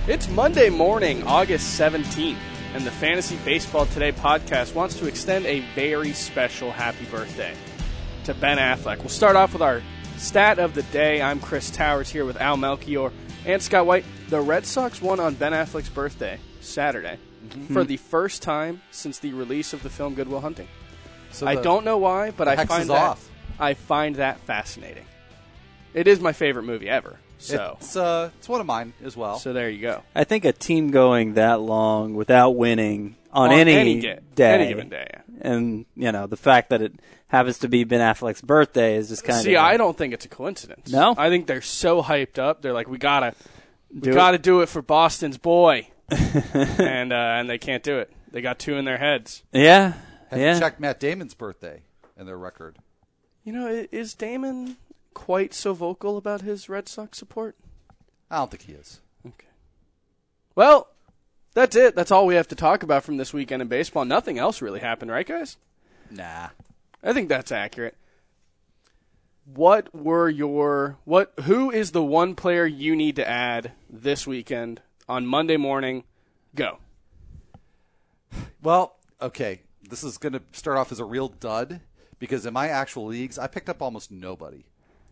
It's Monday morning, August 17th, and the Fantasy Baseball Today podcast wants to extend a very special happy birthday to Ben Affleck. We'll start off with our stat of the day. I'm Chris Towers here with Al Melchior and Scott White. The Red Sox won on Ben Affleck's birthday, Saturday, for the first time since the release of the film Good Will Hunting. So I don't know why, but I find that fascinating. It is my favorite movie ever. So it's one of mine as well. So there you go. I think a team going that long without winning on any given day, and the fact that it happens to be Ben Affleck's birthday is just kind of. See, I don't think it's a coincidence. No, I think they're so hyped up. They're like, we gotta do it for Boston's boy, and they can't do it. They got two in their heads. Yeah, Have you checked Matt Damon's birthday and their record? Is Damon quite so vocal about his Red Sox support? I don't think he is. Okay. Well, that's it. That's all we have to talk about from this weekend in baseball. Nothing else really happened, right, guys? Nah. I think that's accurate. Who is the one player you need to add this weekend on Monday morning? Go. Well, okay. This is going to start off as a real dud because in my actual leagues, I picked up almost nobody.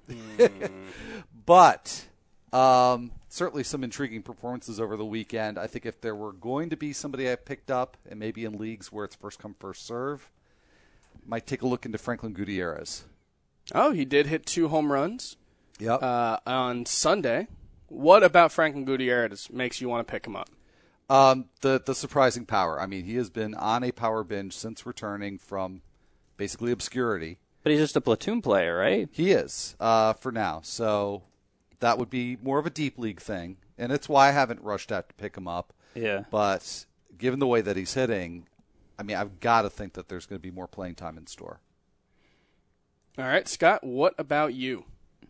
But certainly some intriguing performances over the weekend. I think if there were going to be somebody I picked up, and maybe in leagues where it's first come, first serve, might take a look into Franklin Gutierrez. Oh, he did hit 2 home runs on Sunday. What about Franklin Gutierrez makes you want to pick him up? The surprising power. I mean, he has been on a power binge since returning from basically obscurity. But he's just a platoon player, right? He is, for now. So that would be more of a deep league thing. And it's why I haven't rushed out to pick him up. Yeah. But given the way that he's hitting, I mean, I've got to think that there's going to be more playing time in store. All right, Scott, what about you?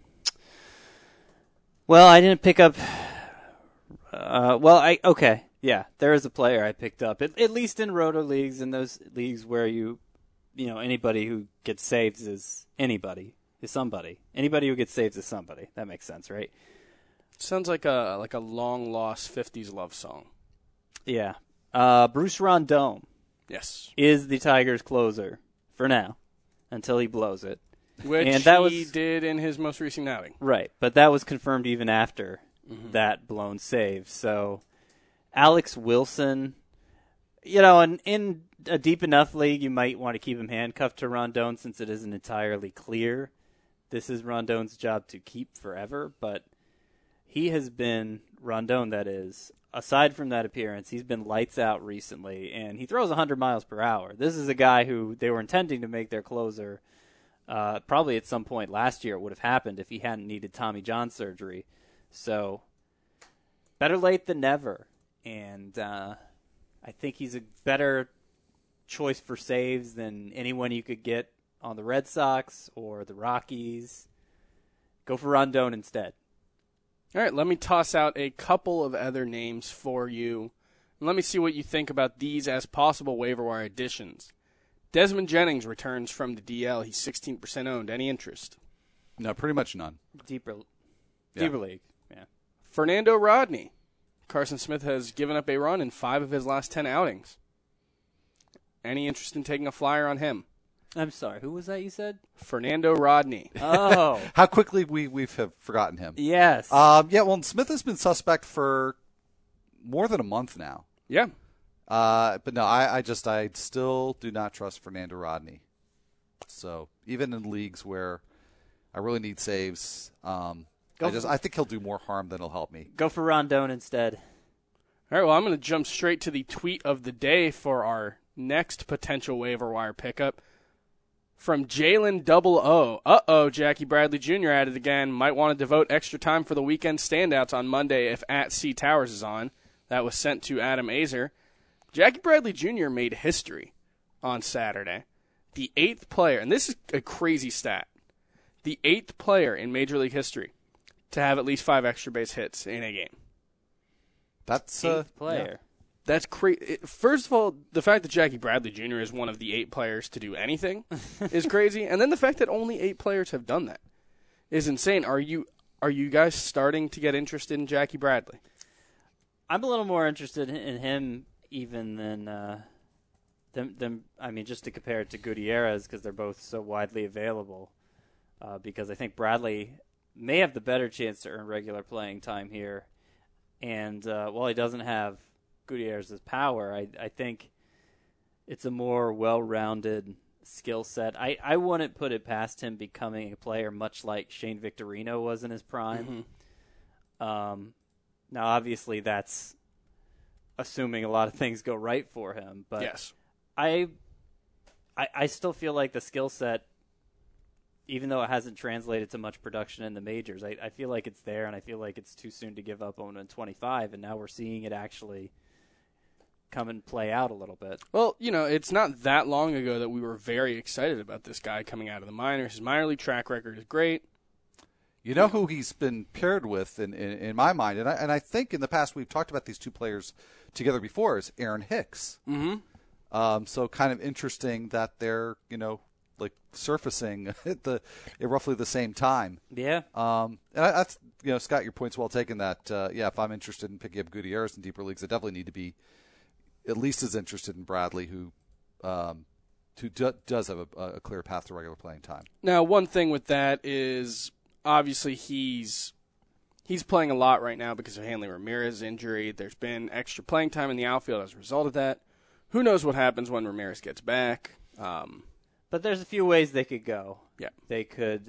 Well, I didn't pick up... okay. Yeah, there is a player I picked up, at least in roto leagues, in those leagues where anybody who gets saved is somebody. Anybody who gets saved is somebody. That makes sense, right? Sounds like a long lost 50s love song. Yeah. Bruce Rondon. Yes. Is the Tigers' closer for now until he blows it. Which he did in his most recent outing. Right, but that was confirmed even after that blown save. So Alex Wilson, in a deep enough league, you might want to keep him handcuffed to Rondon since it isn't entirely clear this is Rondon's job to keep forever. But he has been, Rondon that is, aside from that appearance, he's been lights out recently, and he throws 100 miles per hour. This is a guy who they were intending to make their closer probably at some point last year. It would have happened if he hadn't needed Tommy John surgery. So better late than never. And I think he's a better choice for saves than anyone you could get on the Red Sox or the Rockies. Go for Rondon instead. All right, let me toss out a couple of other names for you. And let me see what you think about these as possible waiver wire additions. Desmond Jennings returns from the DL. He's 16% owned. Any interest? No, pretty much none. Deeper league. Yeah. Fernando Rodney. Carson Smith has given up a run in 5 of his last 10 outings. Any interest in taking a flyer on him? I'm sorry, who was that you said? Fernando Rodney. Oh. How quickly we've forgotten him. Yes. Smith has been suspect for more than a month now. Yeah. But no, I still do not trust Fernando Rodney. So even in leagues where I really need saves, I think he'll do more harm than he'll help me. Go for Rondon instead. All right, well, I'm going to jump straight to the tweet of the day for our next potential waiver wire pickup. From Jalen O. Jackie Bradley Jr. at it again. Might want to devote extra time for the weekend standouts on Monday if @C_Towers is on. That was sent to Adam Azer. Jackie Bradley Jr. made history on Saturday. The 8th player, and this is a crazy stat, the 8th player in Major League history to have at least 5 extra base hits in a game. That's 8th player. Yeah. That's crazy. First of all, the fact that Jackie Bradley Jr. is one of the 8 players to do anything is crazy. And then the fact that only 8 players have done that is insane. Are you guys starting to get interested in Jackie Bradley? I'm a little more interested in him even than I mean, just to compare it to Gutierrez, because they're both so widely available. Because I think Bradley may have the better chance to earn regular playing time here. And while he doesn't have Gutierrez's power, I think it's a more well-rounded skill set. I wouldn't put it past him becoming a player much like Shane Victorino was in his prime. Mm-hmm. Now, obviously, that's assuming a lot of things go right for him. But yes. I still feel like the skill set, even though it hasn't translated to much production in the majors, I feel like it's there, and I feel like it's too soon to give up on 25, and now we're seeing it actually come and play out a little bit. Well, it's not that long ago that we were very excited about this guy coming out of the minors. His minor league track record is great. You know who he's been paired with in my mind, and I think in the past we've talked about these two players together before, is Aaron Hicks. Mm-hmm. So kind of interesting that they're, like surfacing at roughly the same time. Yeah. And that's, Scott, your point's well taken that, if I'm interested in picking up Gutierrez in deeper leagues, I definitely need to be at least as interested in Bradley, who does have a clear path to regular playing time. Now, one thing with that is obviously he's playing a lot right now because of Hanley Ramirez's injury. There's been extra playing time in the outfield as a result of that. Who knows what happens when Ramirez gets back? But there's a few ways they could go. Yeah, they could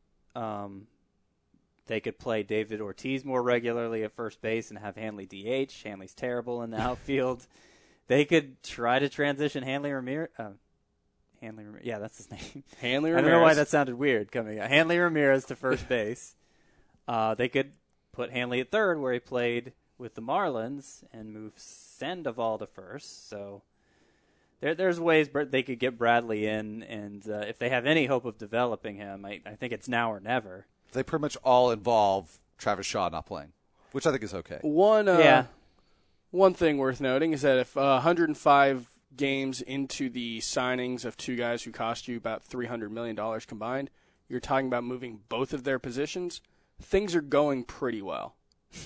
play David Ortiz more regularly at first base and have Hanley DH. Hanley's terrible in the outfield. They could try to transition Hanley Ramirez. Yeah, that's his name. Hanley Ramirez. I don't know why that sounded weird coming out. Hanley Ramirez to first base. They could put Hanley at third, where he played with the Marlins, and move Sandoval to first. So there's ways they could get Bradley in, and if they have any hope of developing him, I think it's now or never. They pretty much all involve Travis Shaw not playing, which I think is okay. One thing worth noting is that if 105 games into the signings of two guys who cost you about $300 million combined, you're talking about moving both of their positions, things are going pretty well.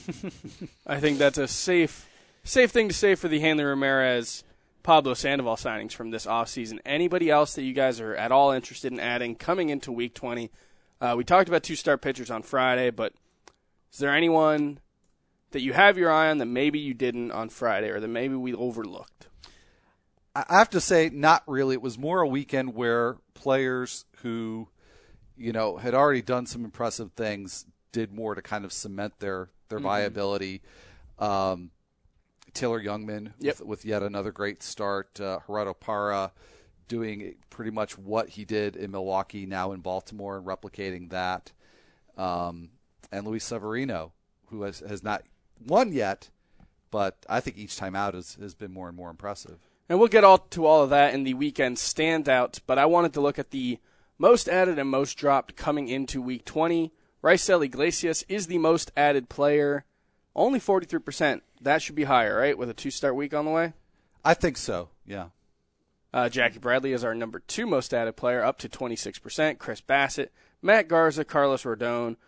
I think that's a safe thing to say for the Hanley Ramirez, Pablo Sandoval signings from this offseason. Anybody else that you guys are at all interested in adding coming into Week 20? We talked about two-star pitchers on Friday, but is there anyone that you have your eye on that maybe you didn't on Friday or that maybe we overlooked? I have to say, not really. It was more a weekend where players who, had already done some impressive things did more to kind of cement their viability. Taylor Youngman with yet another great start. Gerardo Parra doing pretty much what he did in Milwaukee, now in Baltimore, and replicating that. And Luis Severino, who has not won yet, but I think each time out has been more and more impressive. And we'll get to all of that in the weekend standouts, but I wanted to look at the most added and most dropped coming into Week 20. Raisel Iglesias is the most added player, only 43%. That should be higher, right, with a two-start week on the way? I think so, yeah. Jackie Bradley is our number 2 most added player, up to 26%. Chris Bassett, Matt Garza, Carlos Rodon,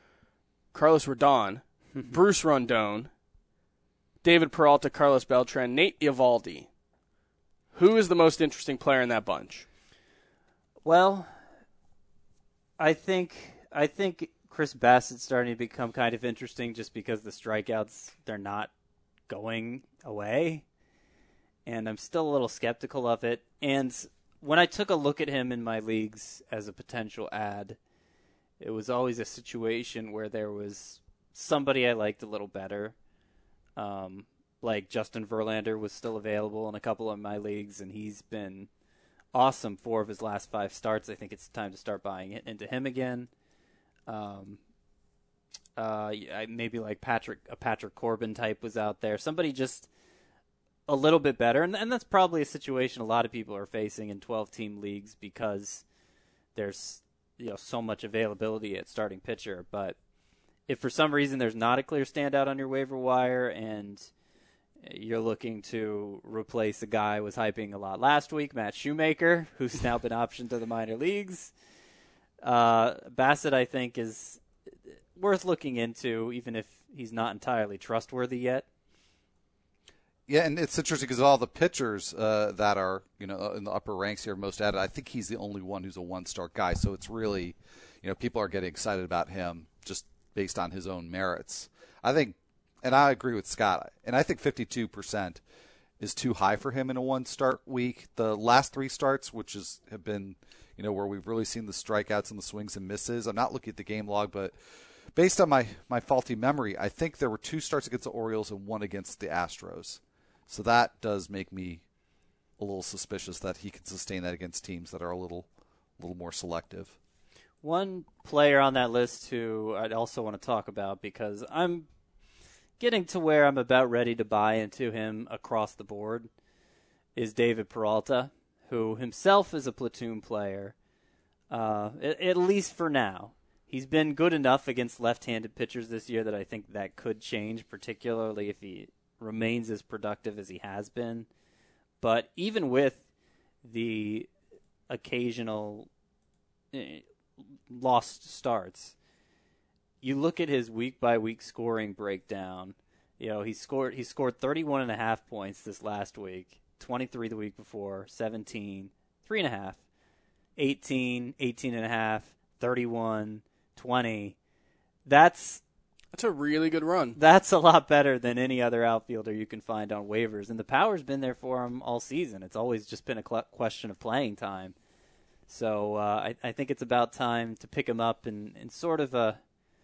Bruce Rondon, David Peralta, Carlos Beltran, Nate Eovaldi. Who is the most interesting player in that bunch? Well, I think Chris Bassett's starting to become kind of interesting just because the strikeouts, they're not going away. And I'm still a little skeptical of it. And when I took a look at him in my leagues as a potential add, it was always a situation where there was somebody I liked a little better. Like Justin Verlander was still available in a couple of my leagues, and he's been awesome 4 of his last 5 starts. I think it's time to start buying into him again. Maybe like a Patrick Corbin type was out there. Somebody just a little bit better, and that's probably a situation a lot of people are facing in 12-team leagues because there's so much availability at starting pitcher. But if for some reason there's not a clear standout on your waiver wire and you're looking to replace a guy I was hyping a lot last week, Matt Shoemaker, who's now been optioned to the minor leagues, Bassett, I think, is worth looking into, even if he's not entirely trustworthy yet. Yeah, and it's interesting because all the pitchers that are in the upper ranks here, most added, I think he's the only one who's a one-star guy. So it's really, people are getting excited about him just based on his own merits. I think, and I agree with Scott, and I think 52% is too high for him in a one-start week. The last 3 starts, which have been, where we've really seen the strikeouts and the swings and misses. I'm not looking at the game log, but based on my faulty memory, I think there were 2 starts against the Orioles and 1 against the Astros. So that does make me a little suspicious that he can sustain that against teams that are a little more selective. One player on that list who I'd also want to talk about, because I'm getting to where I'm about ready to buy into him across the board, is David Peralta, who himself is a platoon player, at least for now. He's been good enough against left-handed pitchers this year that I think that could change, particularly if he remains as productive as he has been. But even with the occasional lost starts, you look at his week-by-week scoring breakdown. He scored 31.5 points this last week, 23 the week before, 17, 3.5, 18, 18.5, 31, 20. That's a really good run. That's a lot better than any other outfielder you can find on waivers. And the power's been there for him all season. It's always just been a question of playing time. So I think it's about time to pick him up in sort of a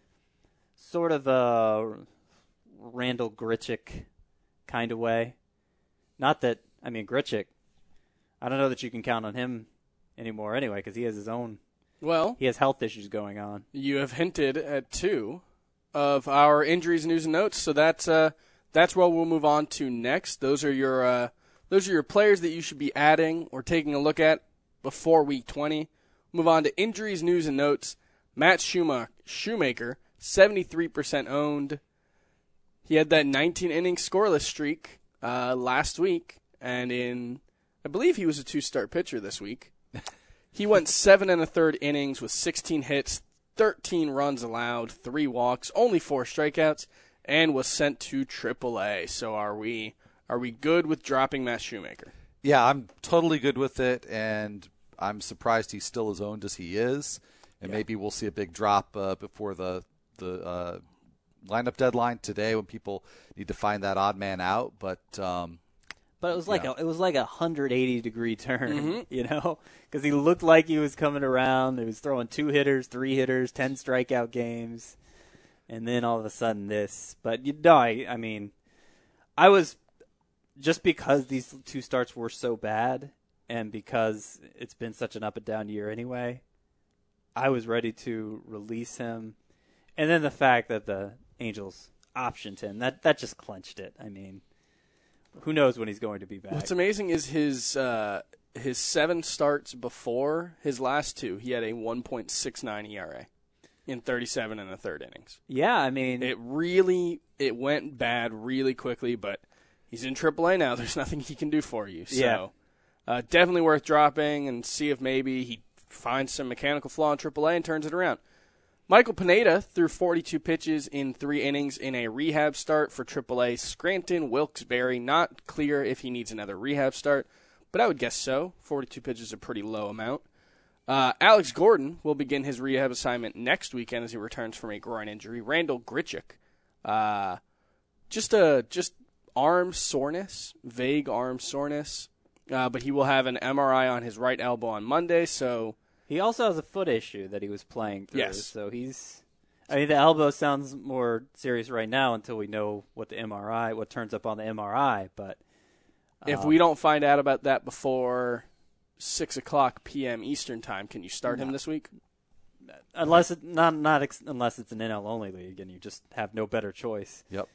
Randall Grichuk kind of way. Not that, Grichuk, I don't know that you can count on him anymore anyway, because he has his own. Well, he has health issues going on. You have hinted at 2 of our injuries, news, and notes, so that's what we'll move on to next. Those are your players that you should be adding or taking a look at before Week 20. Move on to injuries, news, and notes. Matt Shoemaker, 73% owned. He had that 19-inning scoreless streak last week, and I believe he was a 2-start pitcher this week. He went 7 1/3 innings with 16 hits, 13 runs allowed, 3 walks, only 4 strikeouts, and was sent to AAA. So are we good with dropping Matt Shoemaker? Yeah, I'm totally good with it, and I'm surprised he's still as owned as he is. And maybe we'll see a big drop before the lineup deadline today when people need to find that odd man out. But it was like a 180-degree turn, because he looked like he was coming around. He was throwing 2 hitters, 3 hitters, 10 strikeout games, and then all of a sudden this. But I was, just because these 2 starts were so bad, and because it's been such an up and down year anyway, I was ready to release him. And then the fact that the Angels optioned him, that just clinched it. Who knows when he's going to be back? What's amazing is his 7 starts before his last 2, he had a 1.69 ERA in 37 1/3 innings. Yeah, it went bad really quickly, but he's in AAA now. There's nothing he can do for you. So definitely worth dropping and see if maybe he finds some mechanical flaw in AAA and turns it around. Michael Pineda threw 42 pitches in 3 innings in a rehab start for AAA Scranton Wilkes-Barre. Not clear if he needs another rehab start, but I would guess so. 42 pitches is a pretty low amount. Alex Gordon will begin his rehab assignment next weekend as he returns from a groin injury. Randall Grichuk, just arm soreness, vague arm soreness, but he will have an MRI on his right elbow on Monday, so... He also has a foot issue that he was playing through. Yes. So the elbow sounds more serious right now until we know what turns up on the MRI. But if we don't find out about that before 6:00 p.m. Eastern time, can you start him this week? Unless unless it's an NL only league and you just have no better choice. Yep.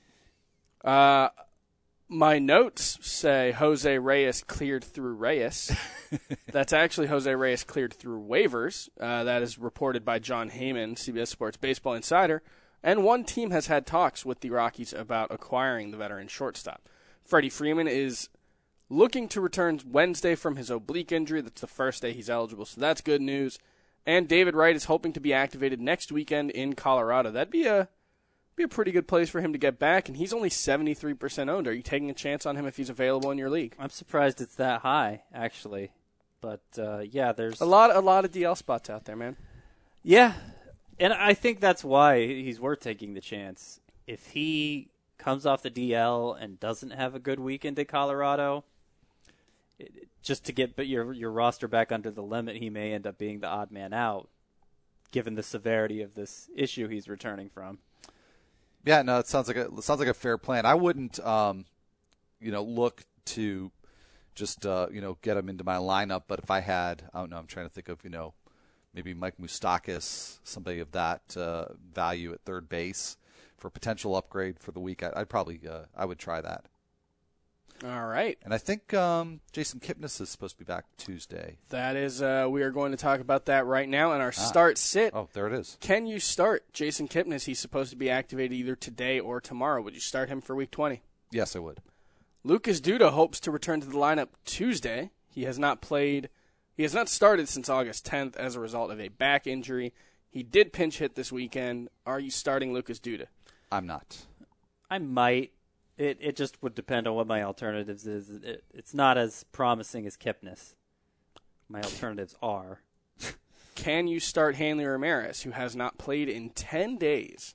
My notes say Jose Reyes cleared through Reyes. That's actually Jose Reyes cleared through waivers. That is reported by John Heyman, CBS Sports Baseball Insider. And one team has had talks with the Rockies about acquiring the veteran shortstop. Freddie Freeman is looking to return Wednesday from his oblique injury. That's the first day he's eligible, so that's good news. And David Wright is hoping to be activated next weekend in Colorado. That'd be a be a pretty good place for him to get back, and he's only 73% owned. Are you taking a chance on him if he's available in your league? I'm surprised it's that high, actually. But, yeah, there's a lot of DL spots out there, man. Yeah, and I think that's why he's worth taking the chance. If he comes off the DL and doesn't have a good weekend at Colorado, just to get your roster back under the limit, he may end up being the odd man out, given the severity of this issue he's returning from. Yeah, no, it sounds like a fair plan. I wouldn't, look to just get him into my lineup. But if I had, I don't know, I'm trying to think of maybe Mike Moustakas, somebody of that value at third base for a potential upgrade for the week. I would try that. All right. And I think Jason Kipnis is supposed to be back Tuesday. That is, we are going to talk about that right now in our start-sit. Oh, there it is. Can you start Jason Kipnis? He's supposed to be activated either today or tomorrow. Would you start him for Week 20? Yes, I would. Lucas Duda hopes to return to the lineup Tuesday. He has not started since August 10th as a result of a back injury. He did pinch hit this weekend. Are you starting Lucas Duda? I'm not. I might. It just would depend on what my alternatives is. It's not as promising as Kipnis. My alternatives are. Can you start Hanley Ramirez, who has not played in 10 days?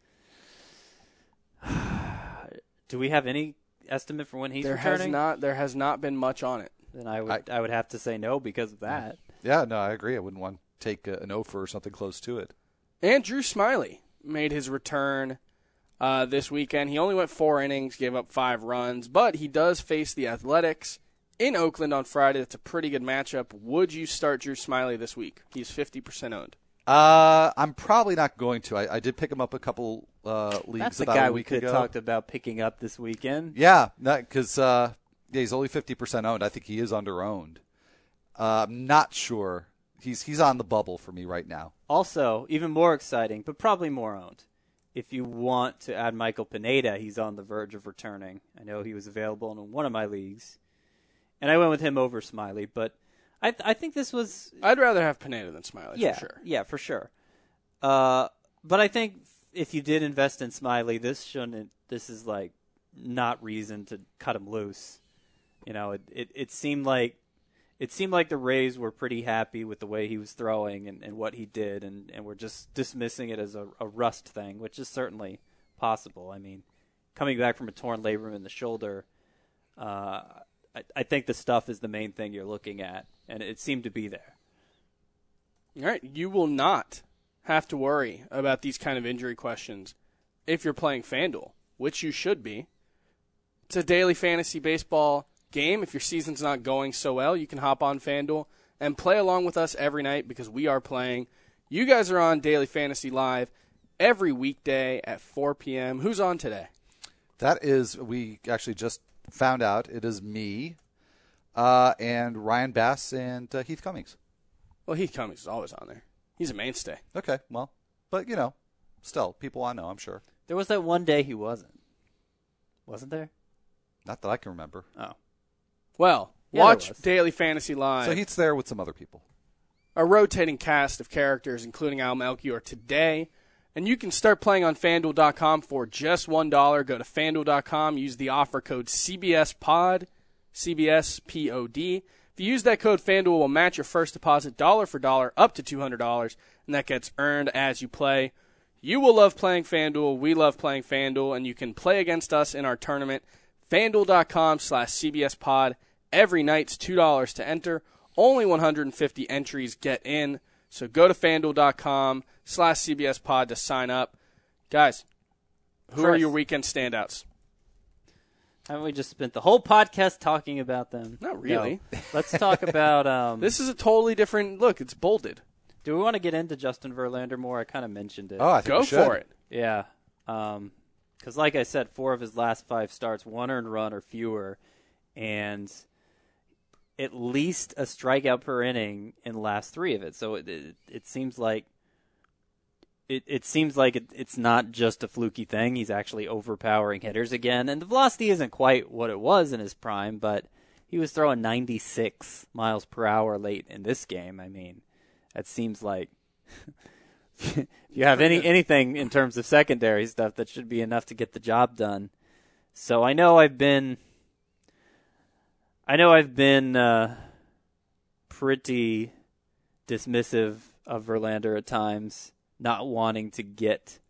Do we have any estimate for when he's returning? There has not been much on it. Then I would have to say no because of that. Yeah, no, I agree. I wouldn't want to take an offer or something close to it. And Drew Smyly made his return this weekend. He only went 4 innings, gave up 5 runs, but he does face the Athletics in Oakland on Friday. That's a pretty good matchup. Would you start Drew Smyly this week? He's 50% owned. I'm probably not going to. I did pick him up a couple leagues That's the about guy a we week could ago. have talked about picking up this weekend. Yeah, because he's only 50% owned. I think he is under-owned. I'm not sure. He's on the bubble for me right now. Also, even more exciting, but probably more owned. If you want to add Michael Pineda, he's on the verge of returning. I know he was available in one of my leagues, and I went with him over Smyly. But I think this was. I'd rather have Pineda than Smyly, for sure. Yeah, for sure. But I think if you did invest in Smyly, this is like not reason to cut him loose. It seemed like the Rays were pretty happy with the way he was throwing and what he did, and we're just dismissing it as a rust thing, which is certainly possible. I mean, coming back from a torn labrum in the shoulder, I think the stuff is the main thing you're looking at, and it seemed to be there. All right, you will not have to worry about these kind of injury questions if you're playing FanDuel, which you should be. It's a daily fantasy baseball game. If your season's not going so well, you can hop on FanDuel and play along with us every night because we are playing. You guys are on Daily Fantasy Live every weekday at 4 p.m. Who's on today? That is, we actually just found out, it is me and Ryan Bass and Heath Cummings. Well, Heath Cummings is always on there. He's a mainstay. Okay, well, but, still, people I know, I'm sure. There was that one day he wasn't. Wasn't there? Not that I can remember. Oh. Well, Yeah, watch there was. Daily Fantasy Live. So Heath's there with some other people. A rotating cast of characters, including Al Melchior today. And you can start playing on FanDuel.com for just $1. Go to FanDuel.com, use the offer code CBSPOD, CBSPOD. If you use that code, FanDuel will match your first deposit dollar for dollar up to $200, and that gets earned as you play. You will love playing FanDuel. We love playing FanDuel, and you can play against us in our tournament. FanDuel.com/CBSPod. Every night's $2 to enter. Only 150 entries get in. So go to FanDuel.com/CBSPod to sign up. Guys, who are your weekend standouts? Haven't we just spent the whole podcast talking about them? Not really. No. Let's talk about... This is a totally different look. It's bolded. Do we want to get into Justin Verlander more? I kind of mentioned it. Oh, I think Go we should. for it. Yeah. Because like I said, 4 of his last 5 starts, 1 earned run or fewer, and at least a strikeout per inning in the last 3 of it. So it seems like it's not just a fluky thing. He's actually overpowering hitters again, and the velocity isn't quite what it was in his prime, but he was throwing 96 miles per hour late in this game. I mean, that seems like if you have anything in terms of secondary stuff, that should be enough to get the job done. So I know I've been pretty dismissive of Verlander at times, not wanting to get,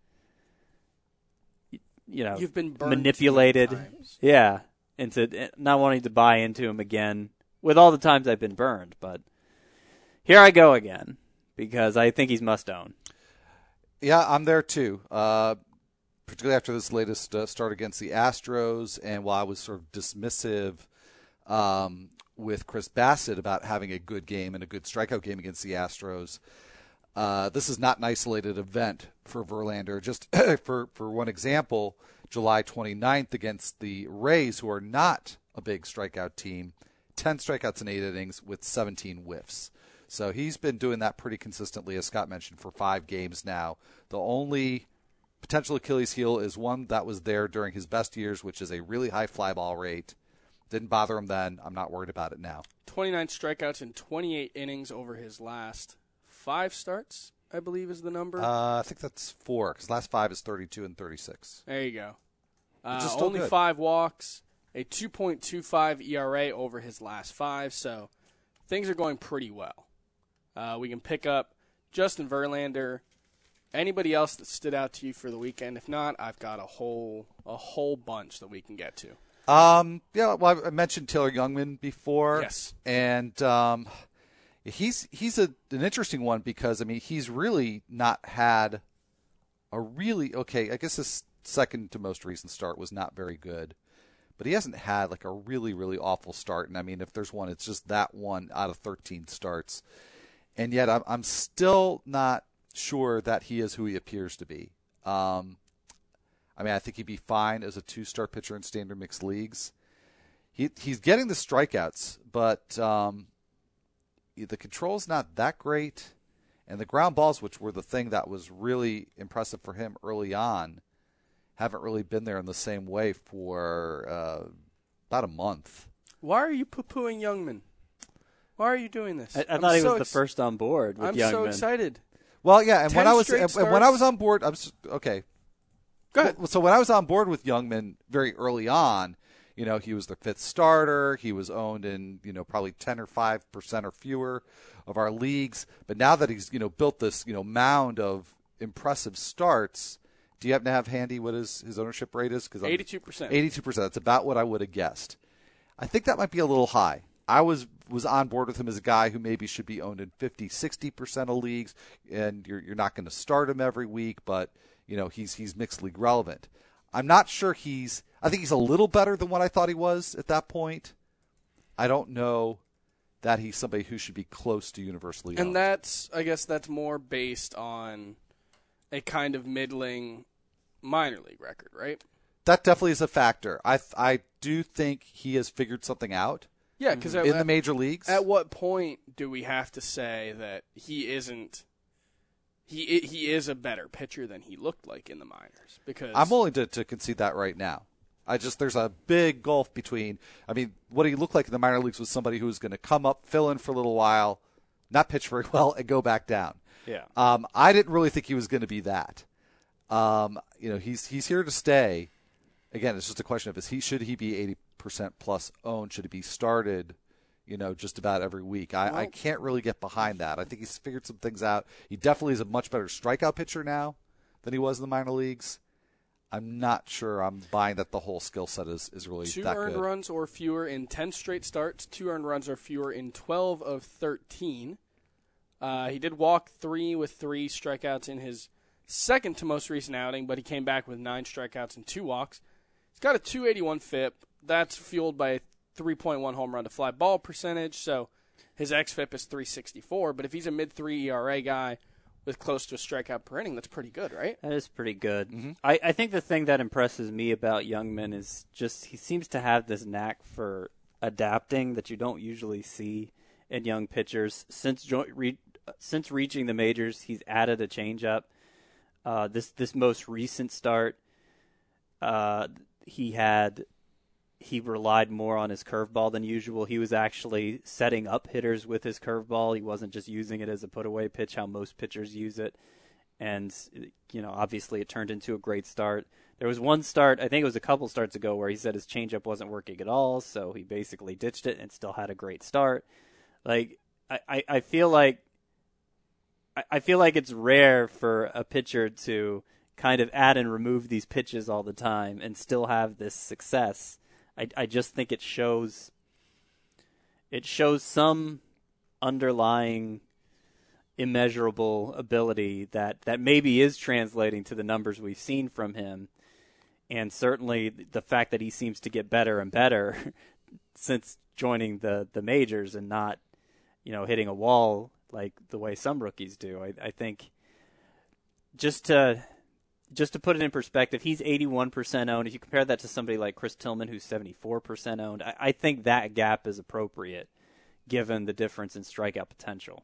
You've been burned manipulated. Yeah, into not wanting to buy into him again with all the times I've been burned. But here I go again because I think he's must own. Yeah, I'm there too. Particularly after this latest start against the Astros, and while I was sort of dismissive with Chris Bassett about having a good game and a good strikeout game against the Astros, this is not an isolated event for Verlander. Just for one example, July 29th against the Rays, who are not a big strikeout team, 10 strikeouts in 8 innings with 17 whiffs. So he's been doing that pretty consistently, as Scott mentioned, for 5 games now. The only potential Achilles heel is one that was there during his best years, which is a really high fly ball rate. Didn't bother him then. I'm not worried about it now. 29 strikeouts in 28 innings over his last 5 starts, I believe is the number. I think that's 4, because last 5 is 32 and 36. There you go. Which is still only good. 5 walks, a 2.25 ERA over his last 5, so things are going pretty well. We can pick up Justin Verlander. Anybody else that stood out to you for the weekend? If not, I've got a whole bunch that we can get to. Yeah, well, I mentioned Taylor Youngman before. Yes. And he's an interesting one because, I mean, he's really not had a really, okay, I guess his second to most recent start was not very good. But he hasn't had like a really, really awful start. And, I mean, if there's one, it's just that one out of 13 starts. And yet I'm still not sure that he is who he appears to be. I mean, I think he'd be fine as a 2-star pitcher in standard mixed leagues. He's getting the strikeouts, but the control's not that great. And the ground balls, which were the thing that was really impressive for him early on, haven't really been there in the same way for about a month. Why are you poo-pooing Youngman? Why are you doing this? I thought he was the first on board with Youngman. I'm so excited. Well, yeah, and when I was starts. on board, okay. Go ahead. So when I was on board with Youngman very early on, he was the 5th starter. He was owned in, probably 10 or 5% or fewer of our leagues. But now that he's, built this, mound of impressive starts, do you happen to have handy what his ownership rate is? 82%. 82%. That's about what I would have guessed. I think that might be a little high. I was on board with him as a guy who maybe should be owned in 50, 60% of leagues, and you're not going to start him every week, but he's mixed league relevant. I'm not sure I think he's a little better than what I thought he was at that point. I don't know that he's somebody who should be close to universally owned. And I guess that's more based on a kind of middling minor league record, right? That definitely is a factor. I do think he has figured something out. Yeah, because in the major leagues. At what point do we have to say that he isn't? He is a better pitcher than he looked like in the minors. Because I'm willing to concede that right now. There's a big gulf between. I mean, what he looked like in the minor leagues was somebody who was going to come up, fill in for a little while, not pitch very well, and go back down. Yeah. I didn't really think he was going to be that. He's here to stay. Again, it's just a question of should he be 80% plus owned? Should he be started? Just about every week. I can't really get behind that. I think he's figured some things out. He definitely is a much better strikeout pitcher now than he was in the minor leagues. I'm not sure I'm buying that the whole skill set is really that good. 2 earned runs or fewer in 10 straight starts. 2 earned runs or fewer in 12 of 13. He did walk 3 with 3 strikeouts in his second to most recent outing, but he came back with 9 strikeouts and 2 walks. He's got a 281 FIP. That's fueled by a 3.1 home run to fly ball percentage, so his xFIP is 364. But if he's a mid-3 ERA guy with close to a strikeout per inning, that's pretty good, right? That is pretty good. Mm-hmm. I think the thing that impresses me about Youngman is just he seems to have this knack for adapting that you don't usually see in young pitchers. Since reaching the majors, he's added a changeup. This most recent start, he relied more on his curveball than usual. He was actually setting up hitters with his curveball. He wasn't just using it as a put-away pitch, how most pitchers use it. And, obviously it turned into a great start. There was one start, I think it was a couple starts ago, where he said his changeup wasn't working at all, so he basically ditched it and still had a great start. Like, I feel like it's rare for a pitcher to kind of add and remove these pitches all the time and still have this success. I just think it shows some underlying immeasurable ability that maybe is translating to the numbers we've seen from him. And certainly the fact that he seems to get better and better since joining the majors and not, hitting a wall like the way some rookies do. I think just to put it in perspective, he's 81% owned. If you compare that to somebody like Chris Tillman, who's 74% owned, I think that gap is appropriate given the difference in strikeout potential.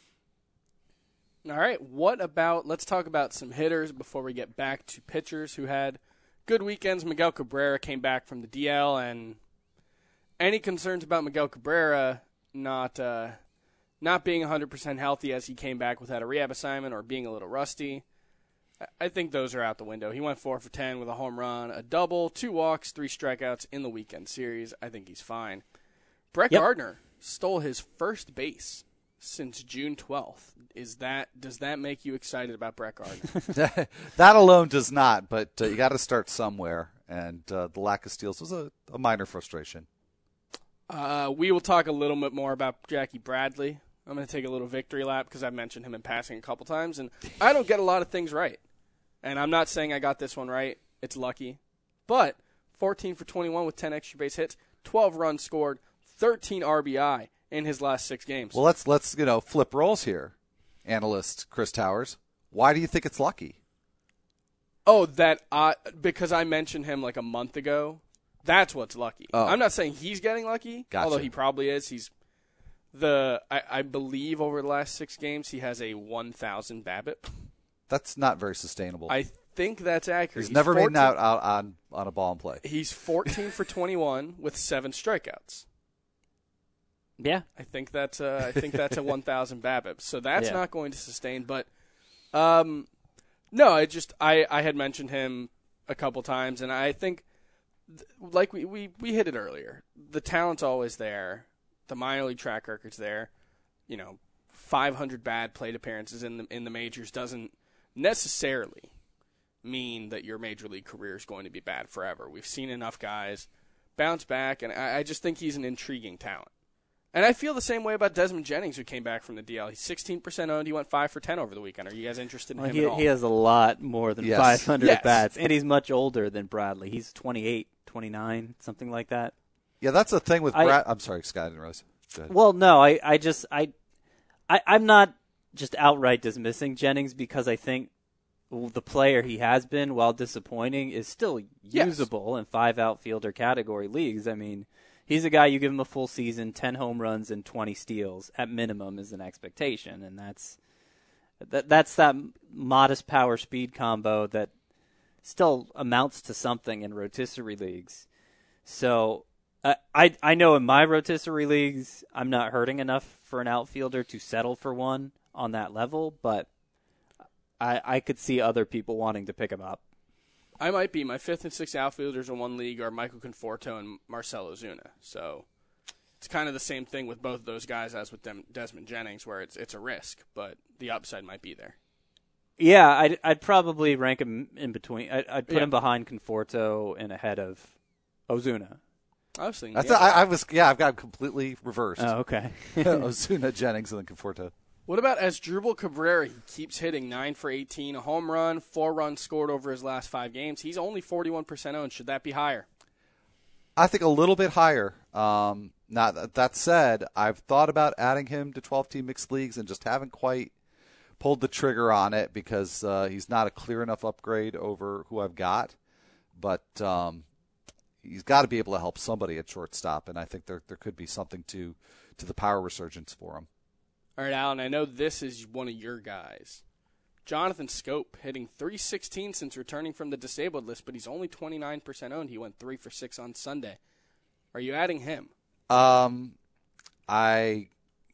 All right, let's talk about some hitters before we get back to pitchers who had good weekends. Miguel Cabrera came back from the DL, and any concerns about Miguel Cabrera not being 100% healthy as he came back without a rehab assignment or being a little rusty, I think those are out the window. He went 4 for 10 with a home run, a double, 2 walks, 3 strikeouts in the weekend series. I think he's fine. Brett Gardner stole his first base since June 12th. Does that make you excited about Brett Gardner? That alone does not, but you got to start somewhere, and the lack of steals was a minor frustration. We will talk a little bit more about Jackie Bradley. I'm going to take a little victory lap because I've mentioned him in passing a couple times, and I don't get a lot of things right. And I'm not saying I got this one right. It's lucky. But 14 for 21 with 10 extra base hits, 12 runs scored, 13 RBI in his last 6 games. Well, let's flip roles here. Analyst Chris Towers, why do you think it's lucky? Oh, because I mentioned him like a month ago. That's what's lucky. Oh. I'm not saying he's getting lucky, although he probably is. I believe over the last 6 games he has a 1,000 BABIP. That's not very sustainable. I think that's accurate. He's never made out on a ball and play. He's 14 for 21 with 7 strikeouts. Yeah, I think that's a 1,000 BABIP. So that's not going to sustain. But no, I had mentioned him a couple times, and I think like we hit it earlier. The talent's always there. The minor league track record's there. 500 bad plate appearances in the majors doesn't necessarily mean that your major league career is going to be bad forever. We've seen enough guys bounce back, and I just think he's an intriguing talent. And I feel the same way about Desmond Jennings, who came back from the DL. He's 16% owned. He went 5 for 10 over the weekend. Are you guys interested in him at all? He has a lot more than 500 at-bats, and he's much older than Bradley. He's 28, 29, something like that. Yeah, that's the thing with Brad. I'm sorry, Scott, I didn't realize. Go ahead. Well, no, I'm not just outright dismissing Jennings because I think the player he has been, while disappointing, is still usable in 5 outfielder category leagues. I mean, he's a guy you give him a full season, 10 home runs and 20 steals at minimum is an expectation, and that's that modest power speed combo that still amounts to something in rotisserie leagues. So I know in my rotisserie leagues I'm not hurting enough for an outfielder to settle for one on that level, but I could see other people wanting to pick him up. I might be. My 5th and 6th outfielders in one league are Michael Conforto and Marcell Ozuna. So it's kind of the same thing with both of those guys as with Desmond Jennings, where it's a risk, but the upside might be there. Yeah, I'd probably rank him in between. I'd put him behind Conforto and ahead of Ozuna. I was thinking. I've got completely reversed. Oh, okay. Ozuna, Jennings, and then Conforto. What about Asdrubal Cabrera? He keeps hitting 9 for 18, a home run, 4 runs scored over his last 5 games. He's only 41% owned. Should that be higher? I think a little bit higher. Now, that said, I've thought about adding him to 12-team mixed leagues and just haven't quite pulled the trigger on it because he's not a clear enough upgrade over who I've got. But he's got to be able to help somebody at shortstop, and I think there could be something to the power resurgence for him. All right, Alan, I know this is one of your guys. Jonathan Scope hitting .316 since returning from the disabled list, but he's only 29% owned. He went 3 for 6 on Sunday. Are you adding him?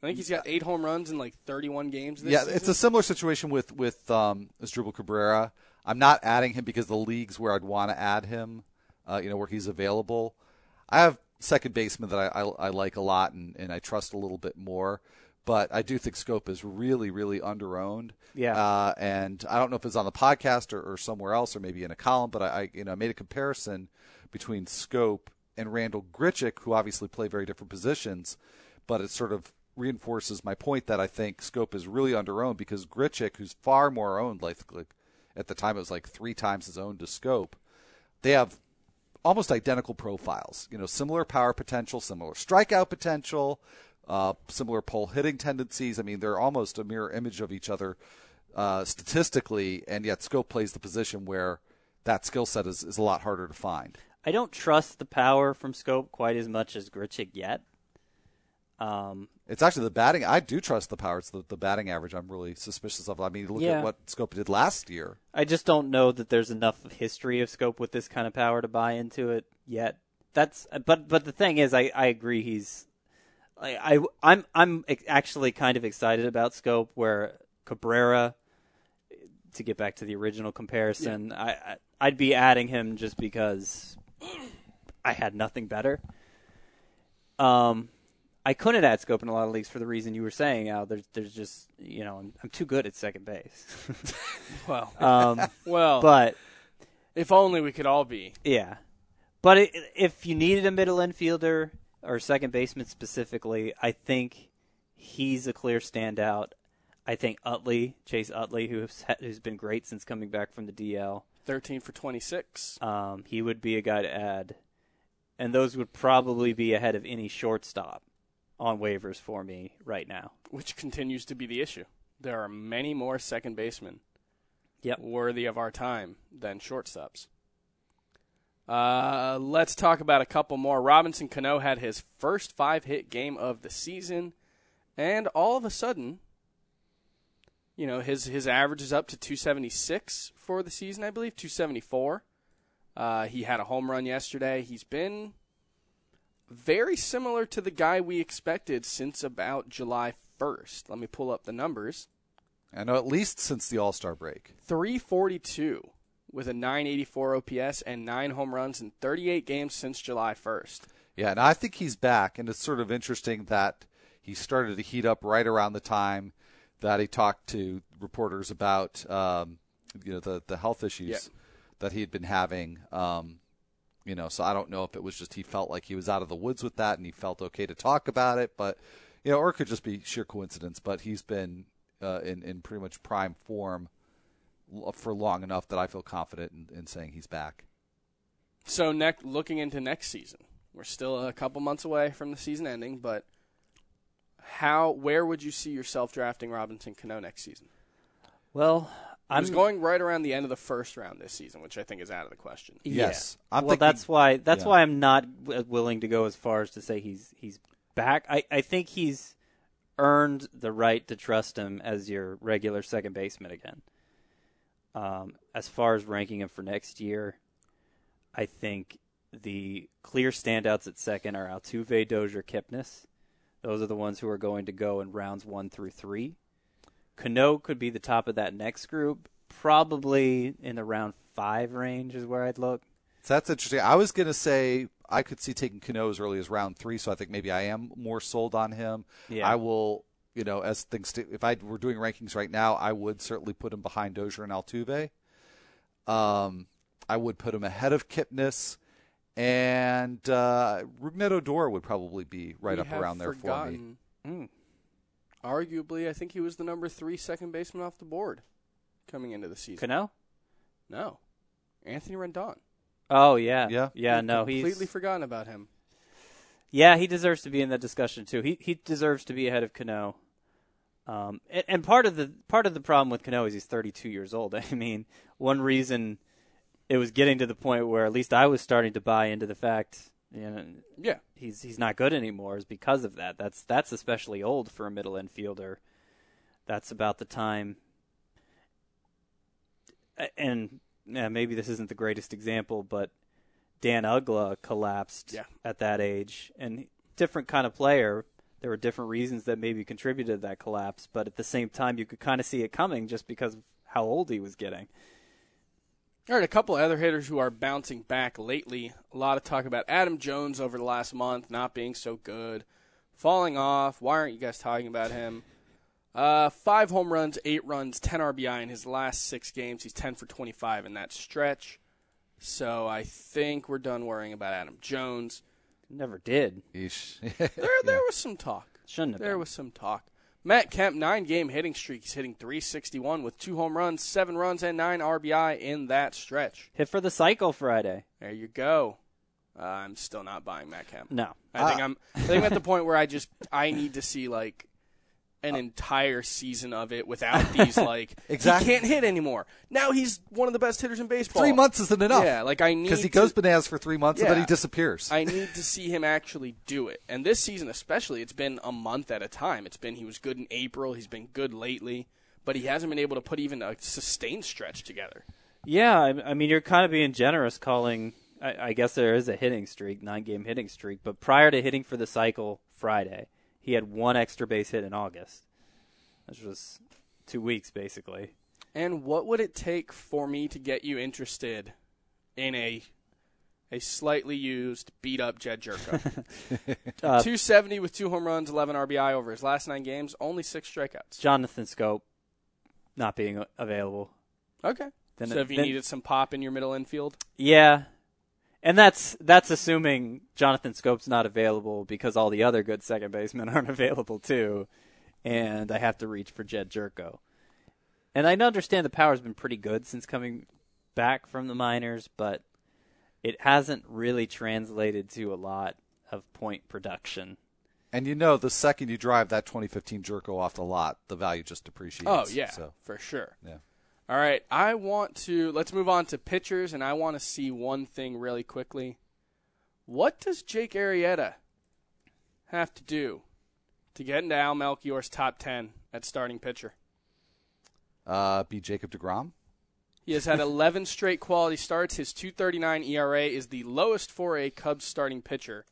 I think he's got 8 home runs in like 31 games this Yeah, season. it's a similar situation with Asdrubal Cabrera. I'm not adding him because the leagues where I'd want to add him, where he's available. I have second baseman that I like a lot and I trust a little bit more. But I do think Schoop is really, really underowned. Yeah. And I don't know if it's on the podcast or somewhere else or maybe in a column, but I made a comparison between Schoop and Randall Grichuk, who obviously play very different positions, but it sort of reinforces my point that I think Schoop is really underowned because Grichuk, who's far more owned, like at the time it was like 3 times as owned as Schoop, they have almost identical profiles. Similar power potential, similar strikeout potential, similar pull hitting tendencies. I mean, they're almost a mirror image of each other statistically, and yet Schoop plays the position where that skill set is a lot harder to find. I don't trust the power from Schoop quite as much as Grichuk yet. It's actually the batting. I do trust the power. It's the batting average I'm really suspicious of. I mean, look at what Schoop did last year. I just don't know that there's enough history of Schoop with this kind of power to buy into it yet. But the thing is, I agree. I'm actually kind of excited about Schoop, where Cabrera, to get back to the original comparison, I'd be adding him just because I had nothing better. I couldn't add Schoop in a lot of leagues for the reason you were saying, Al. There's just, I'm too good at second base. Well, but if only we could all be. Yeah. But if you needed a middle infielder or second baseman specifically, I think he's a clear standout. I think Chase Utley, who's been great since coming back from the DL. 13 for 26. He would be a guy to add. And those would probably be ahead of any shortstop on waivers for me right now. Which continues to be the issue. There are many more second basemen worthy of our time than shortstops. Let's talk about a couple more. Robinson Cano had his first 5-hit game of the season, and all of a sudden, his average is up to 276 for the season, I believe, 274. He had a home run yesterday. He's been very similar to the guy we expected since about July 1st. Let me pull up the numbers. I know at least since the All-Star break. 342 with a 984 OPS and 9 home runs in 38 games since July 1st. Yeah, and I think he's back, and it's sort of interesting that he started to heat up right around the time that he talked to reporters about the health issues that he had been having. So I don't know if it was just he felt like he was out of the woods with that and he felt okay to talk about it, but or it could just be sheer coincidence. But he's been in pretty much prime form for long enough that I feel confident in saying he's back. So looking into next season, we're still a couple months away from the season ending, but where would you see yourself drafting Robinson Cano next season? Well, I was going right around the end of the first round this season, which I think is out of the question. Yes. That's why I'm not willing to go as far as to say he's back. I think he's earned the right to trust him as your regular second baseman again. As far as ranking him for next year, I think the clear standouts at second are Altuve, Dozier, Kipnis. Those are the ones who are going to go in rounds 1 through 3. Cano could be the top of that next group, probably in the round 5 range is where I'd look. So that's interesting. I was going to say I could see taking Cano as early as round 3, so I think maybe I am more sold on him. Yeah. I will, as things if I were doing rankings right now, I would certainly put him behind Dozier and Altuve. I would put him ahead of Kipnis, and Rougned Odor would probably be right up around there for me. Arguably, I think he was the number 3 second baseman off the board coming into the season. Cano? No. Anthony Rendon. Oh, yeah. Yeah, no, he's completely forgotten about him. Yeah, he deserves to be in that discussion, too. He deserves to be ahead of Cano. And part of the problem with Cano is he's 32 years old. I mean, one reason it was getting to the point where at least I was starting to buy into the fact he's not good anymore is because of that. That's especially old for a middle infielder. That's about the time. And maybe this isn't the greatest example, but Dan Uggla collapsed at that age, and different kind of player, there were different reasons that maybe contributed to that collapse, but at the same time, you could kind of see it coming just because of how old he was getting. All right, a couple of other hitters who are bouncing back lately. A lot of talk about Adam Jones over the last month not being so good, falling off. Why aren't you guys talking about him? 5 home runs, 8 runs, 10 RBI in his last 6 games. He's 10 for 25 in that stretch. So I think we're done worrying about Adam Jones. Never did. There was some talk. Shouldn't have There been. was some talk. Matt Kemp, 9-game hitting streak. He's hitting .361 with 2 home runs, 7 runs, and 9 RBI in that stretch. Hit for the cycle Friday. There you go. I'm still not buying Matt Kemp. No. I think I'm at the point where I need to see like an entire season of it without these Exactly. He can't hit anymore. Now he's one of the best hitters in baseball. 3 months isn't enough. Yeah, I need because he goes bananas for 3 months and then he disappears. I need to see him actually do it. And this season especially, it's been a month at a time. He was good in April, he's been good lately, but he hasn't been able to put even a sustained stretch together. Yeah, I mean, you're kind of being generous calling. I guess there is a hitting streak, 9-game hitting streak, but prior to hitting for the cycle Friday, he had 1 extra base hit in August, which was 2 weeks basically. And what would it take for me to get you interested in a slightly used, beat-up Jed Jerko? 270 with 2 home runs, 11 RBI over his last 9 games, only 6 strikeouts. Jonathan Scope not being available. Okay. So if you needed some pop in your middle infield? Yeah. And that's assuming Jonathan Scope's not available because all the other good second basemen aren't available too, and I have to reach for Jed Jerko. And I understand the power's been pretty good since coming back from the minors, but it hasn't really translated to a lot of point production. And the second you drive that 2015 Jerko off the lot, the value just depreciates. Oh, yeah, for sure. Yeah. All right, let's move on to pitchers, and I want to see one thing really quickly. What does Jake Arrieta have to do to get into Al Melchior's top 10 at starting pitcher? Be Jacob deGrom? He has had 11 straight quality starts. His .239 ERA is the lowest for a Cubs starting pitcher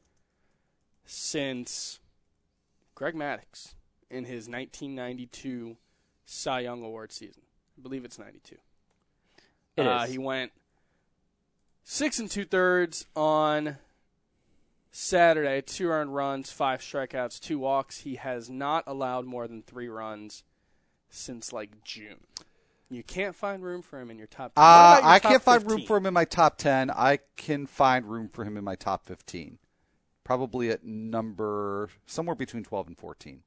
since Greg Maddux in his 1992 Cy Young Award season. I believe it's 92. It is. He went 6 2/3 on Saturday, 2 earned runs, 5 strikeouts, 2 walks. He has not allowed more than 3 runs since June. You can't find room for him in your top 10. I can't find room for him in my top 10. I can find room for him in my top 15. Probably at number somewhere between 12 and 14.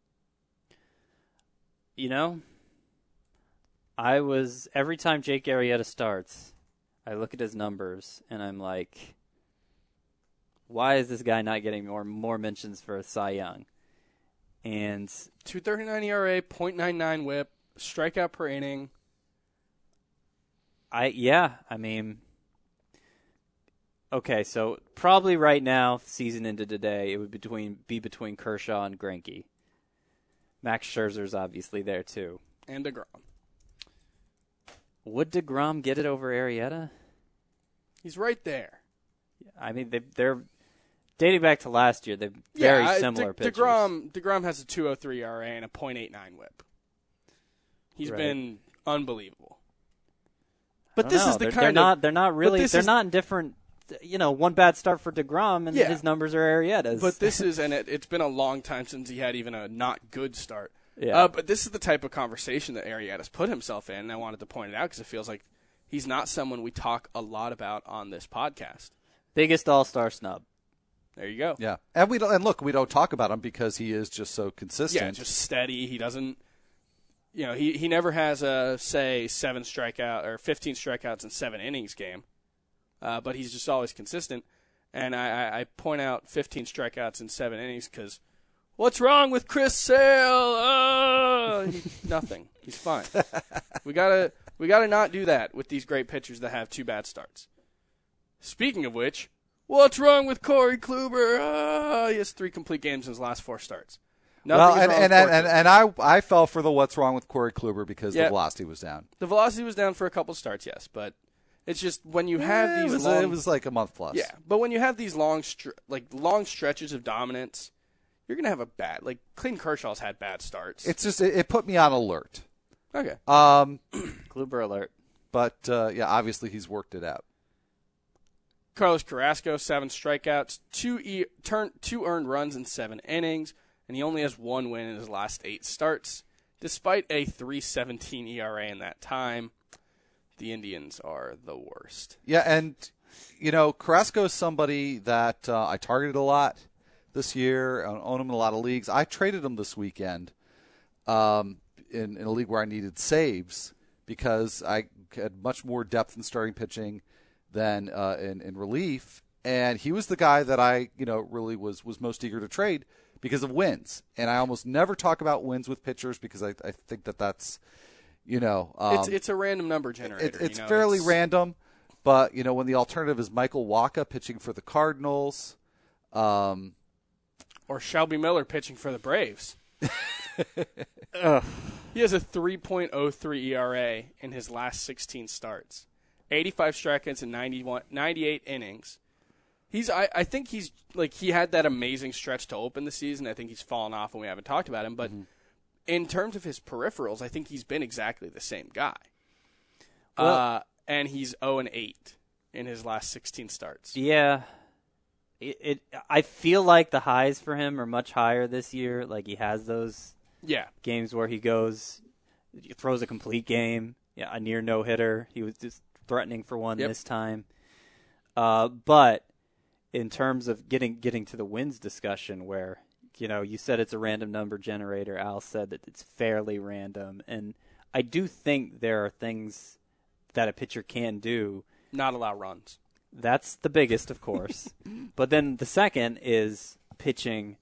Every time Jake Arrieta starts, I look at his numbers and I'm like, why is this guy not getting more mentions for a Cy Young? And .239 ERA, .99 WHIP, strikeout per inning. Okay, so probably right now, season into today, it would be between Kershaw and Greinke. Max Scherzer's obviously there too. And DeGrom. Would DeGrom get it over Arrieta? He's right there. I mean, they're dating back to last year. They're very similar pitchers. DeGrom has a .203 ERA and a .89 WHIP. He's been unbelievable. But this is they're not in different. One bad start for DeGrom and his numbers are Arrieta's. But this is, and it's been a long time since he had even a not good start. Yeah. But this is the type of conversation that Arrieta's put himself in, and I wanted to point it out because it feels like he's not someone we talk a lot about on this podcast. Biggest all-star snub. There you go. Yeah, and we don't talk about him because he is just so consistent. Yeah, just steady. He doesn't. He never has a 15 strikeouts in 7 innings game, but he's just always consistent. And I point out 15 strikeouts in 7 innings because what's wrong with Chris Sale? Nothing. He's fine. We gotta not do that with these great pitchers that have 2 bad starts. Speaking of which, what's wrong with Corey Kluber? He has 3 complete games in his last 4 starts. I fell for the what's wrong with Corey Kluber because the velocity was down. The velocity was down for a couple starts, yes, but it's just when you have these it was like a month plus. Yeah, but when you have these long stretches of dominance, you're going to have a bad, like Clayton Kershaw's had bad starts. It's just it put me on alert. Okay. Kluber alert. But yeah, obviously he's worked it out. Carlos Carrasco, 7 strikeouts, 2 earned runs in 7 innings, and he only has 1 win in his last 8 starts. Despite a 3.17 ERA in that time, the Indians are the worst. Yeah, and Carrasco is somebody that I targeted a lot this year. I own him in a lot of leagues. I traded him this weekend in a league where I needed saves because I had much more depth in starting pitching than in relief, and he was the guy that I really was most eager to trade because of wins. And I almost never talk about wins with pitchers because I think that's it's a random number generator. It's fairly random, but when the alternative is Michael Wacha pitching for the Cardinals, or Shelby Miller pitching for the Braves. He has a 3.03 ERA in his last 16 starts. 85 strikeouts in 98 innings. I think he's he had that amazing stretch to open the season. I think he's fallen off and we haven't talked about him. But in terms of his peripherals, I think he's been exactly the same guy. Well, and he's 0-8 in his last 16 starts. Yeah. I feel like the highs for him are much higher this year. Like he has those games where he throws a complete game, a near no-hitter. He was just threatening for one this time. But in terms of getting to the wins discussion where, you said it's a random number generator. Al said that it's fairly random. And I do think there are things that a pitcher can do. Not allow runs. That's the biggest, of course. But then the second is pitching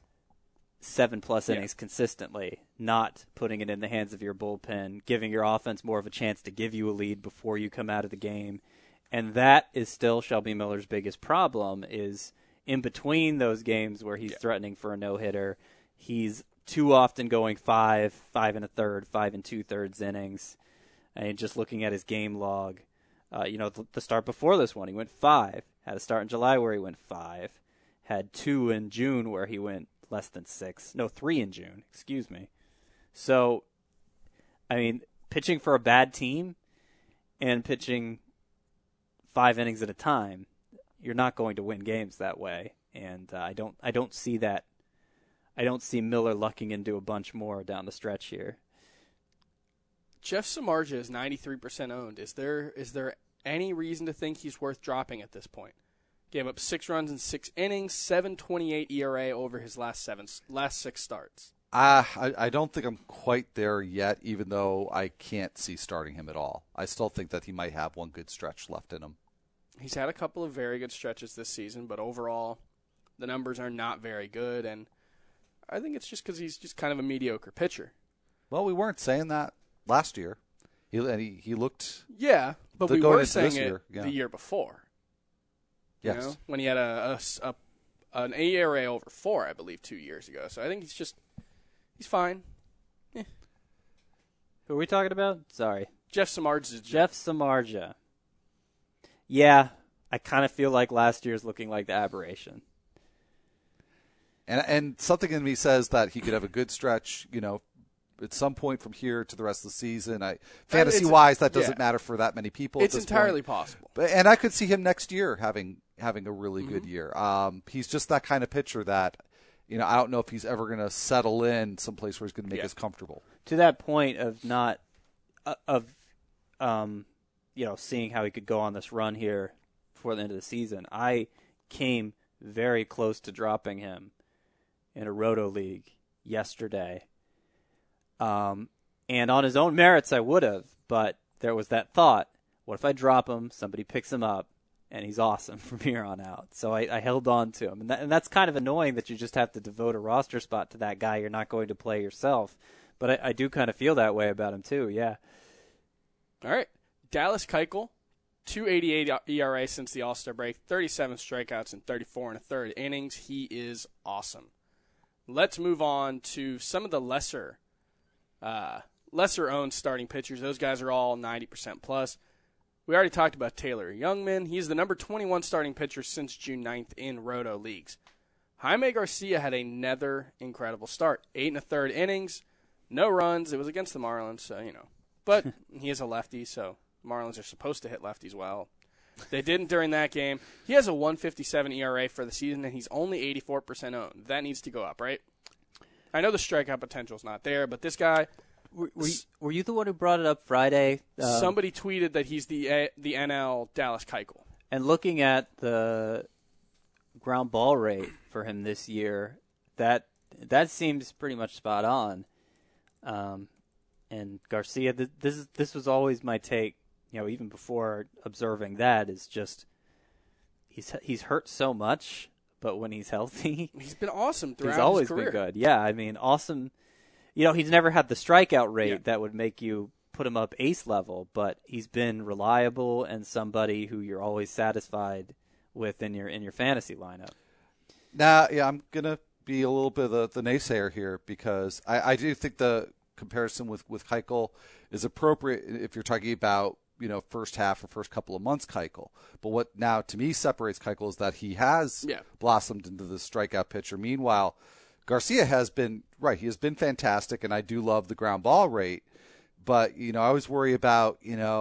7+ innings consistently, not putting it in the hands of your bullpen, giving your offense more of a chance to give you a lead before you come out of the game. And that is still Shelby Miller's biggest problem is in between those games where he's threatening for a no-hitter, he's too often going 5 1/3, 5 2/3 innings. And just looking at his game log, the start before this one, he went 5. Had a start in July where he went 5. Had 2 in June where he went less than 6. No, 3 in June, excuse me. So, pitching for a bad team and pitching 5 innings at a time, you're not going to win games that way. And I don't see that. I don't see Miller lucking into a bunch more down the stretch here. Jeff Samardzija is 93% owned. Is there any reason to think he's worth dropping at this point? Gave up 6 runs in 6 innings, 7.28 ERA over his last 6 starts. I don't think I'm quite there yet, even though I can't see starting him at all. I still think that he might have one good stretch left in him. He's had a couple of very good stretches this season, but overall, the numbers are not very good, and I think it's just because he's just kind of a mediocre pitcher. Well, we weren't saying that last year. He looked. Yeah, but we were saying it year. the year before. Yes, when he had an ERA over 4, I believe, 2 years ago. So I think he's fine. Who are we talking about? Sorry, Jeff Samardzija. Jeff Samardzija. Yeah, I kind of feel like last year's looking like the aberration. And something in me says that he could have a good stretch, at some point from here to the rest of the season. Fantasy-wise, that doesn't matter for that many people. It's entirely possible. And I could see him next year having a really good year. He's just that kind of pitcher that, I don't know if he's ever going to settle in someplace where he's going to make us comfortable. To that point of seeing how he could go on this run here before the end of the season, I came very close to dropping him in a Roto League yesterday. And on his own merits, I would have, but there was that thought, what if I drop him, somebody picks him up, and he's awesome from here on out. So I held on to him. And that's kind of annoying that you just have to devote a roster spot to that guy you're not going to play yourself. But I do kind of feel that way about him, too, yeah. All right. Dallas Keuchel, 2.88 ERA since the All-Star break, 37 strikeouts in 34 1/3 innings. He is awesome. Let's move on to some of the lesser-owned starting pitchers. Those guys are all 90% plus. We already talked about Taylor Youngman. He's the number 21 starting pitcher since June 9th in Roto leagues. Jaime Garcia had another incredible start. 8 1/3 innings, no runs. It was against the Marlins, so, But he is a lefty, so Marlins are supposed to hit lefties well. They didn't during that game. He has a 1.57 ERA for the season, and he's only 84% owned. That needs to go up, right? I know the strikeout potential's not there, but this guy... Were you the one who brought it up Friday? Somebody tweeted that he's the NL Dallas Keuchel. And looking at the ground ball rate for him this year, that seems pretty much spot on. And Garcia, this was always my take, even before observing that, is just he's hurt so much, but when he's healthy, he's been awesome throughout he's always his career. been good. Yeah, I mean, awesome. He's never had the strikeout rate that would make you put him up ace level, but he's been reliable and somebody who you're always satisfied with in your fantasy lineup. Now, I'm gonna be a little bit of the naysayer here because I do think the comparison with Keuchel is appropriate if you're talking about first half or first couple of months Keuchel. But what now to me separates Keuchel is that he has blossomed into the strikeout pitcher. Meanwhile, Garcia has been he has been fantastic, and I do love the ground ball rate. But I always worry about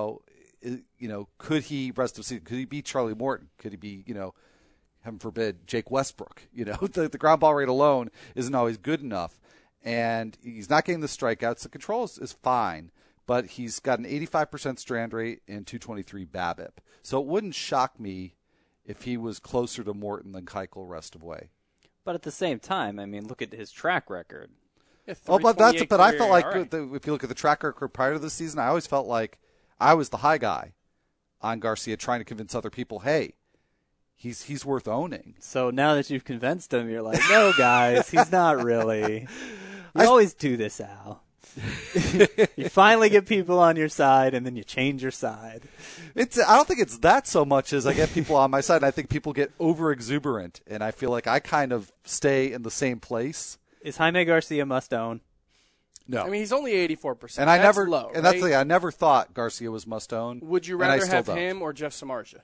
could he rest of the season? Could he be Charlie Morton? Could he be heaven forbid Jake Westbrook? The ground ball rate alone isn't always good enough, and he's not getting the strikeouts. The control is fine, but he's got an 85% strand rate and 223 BABIP. So it wouldn't shock me if he was closer to Morton than Keuchel rest of way. But at the same time, I mean, look at his track record. Yeah, but I felt like if you look at the track record prior to the season, I always felt like I was the high guy on Garcia, trying to convince other people, hey, he's worth owning. So now that you've convinced him, you're like, no, guys, he's not really. You always do this, Al. You finally get people on your side, and then you change your side. I don't think it's that so much as I get people on my side, and I think people get over exuberant, and I feel like I kind of stay in the same place. Is Jaime Garcia must own? No, I mean he's only 84%. And that's low. And that's the thing. I never thought Garcia was must own. Would you rather have him or Jeff Samardzija?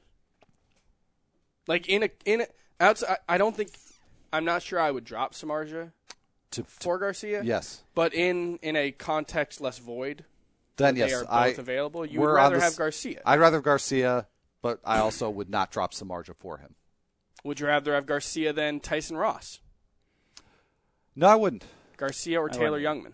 Like outside, I don't think. I'm not sure I would drop Samardzija for Garcia. Yes, but in a context-less void, then they are both available. You would rather have Garcia. I'd rather have Garcia, but I also would not drop Samardzija for him. Would you rather have Garcia than Tyson Ross? No, I wouldn't. Garcia or Taylor Youngman?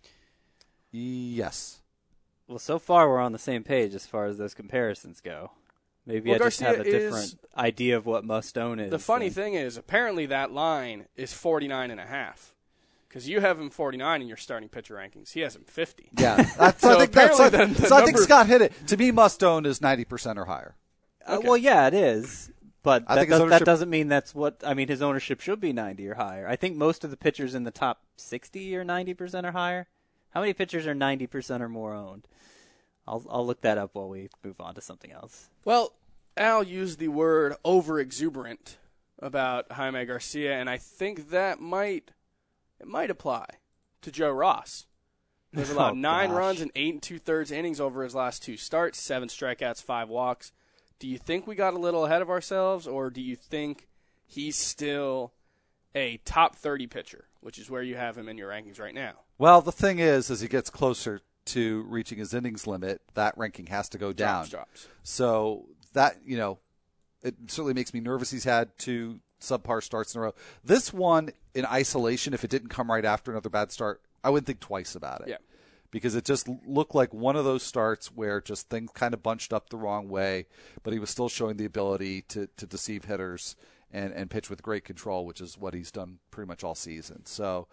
Yes. Well, so far we're on the same page as far as those comparisons go. Maybe I just have a different idea of what must own is. The funny thing is, apparently that line is 49.5. Because you have him 49 in your starting pitcher rankings. He has him 50. Yeah. I think Scott hit it. To me, must own is 90% or higher. Okay. Well, yeah, it is. But that doesn't mean that's what – I mean, his ownership should be 90 or higher. I think most of the pitchers in the top 60 or 90% or higher. How many pitchers are 90% or more owned? I'll look that up while we move on to something else. Well, Al used the word over-exuberant about Jaime Garcia, and I think that might apply to Joe Ross. There's allowed 9 runs and 8 2/3 innings over his last 2 starts, 7 strikeouts, 5 walks. Do you think we got a little ahead of ourselves, or do you think he's still a top 30 pitcher, which is where you have him in your rankings right now? Well, the thing is, as he gets closer to reaching his innings limit, that ranking has to go down. Drops. So that, it certainly makes me nervous. He's had 2 subpar starts in a row. This one, in isolation, if it didn't come right after another bad start, I wouldn't think twice about it. Yeah. Because it just looked like one of those starts where just things kind of bunched up the wrong way, but he was still showing the ability to deceive hitters and pitch with great control, which is what he's done pretty much all season. So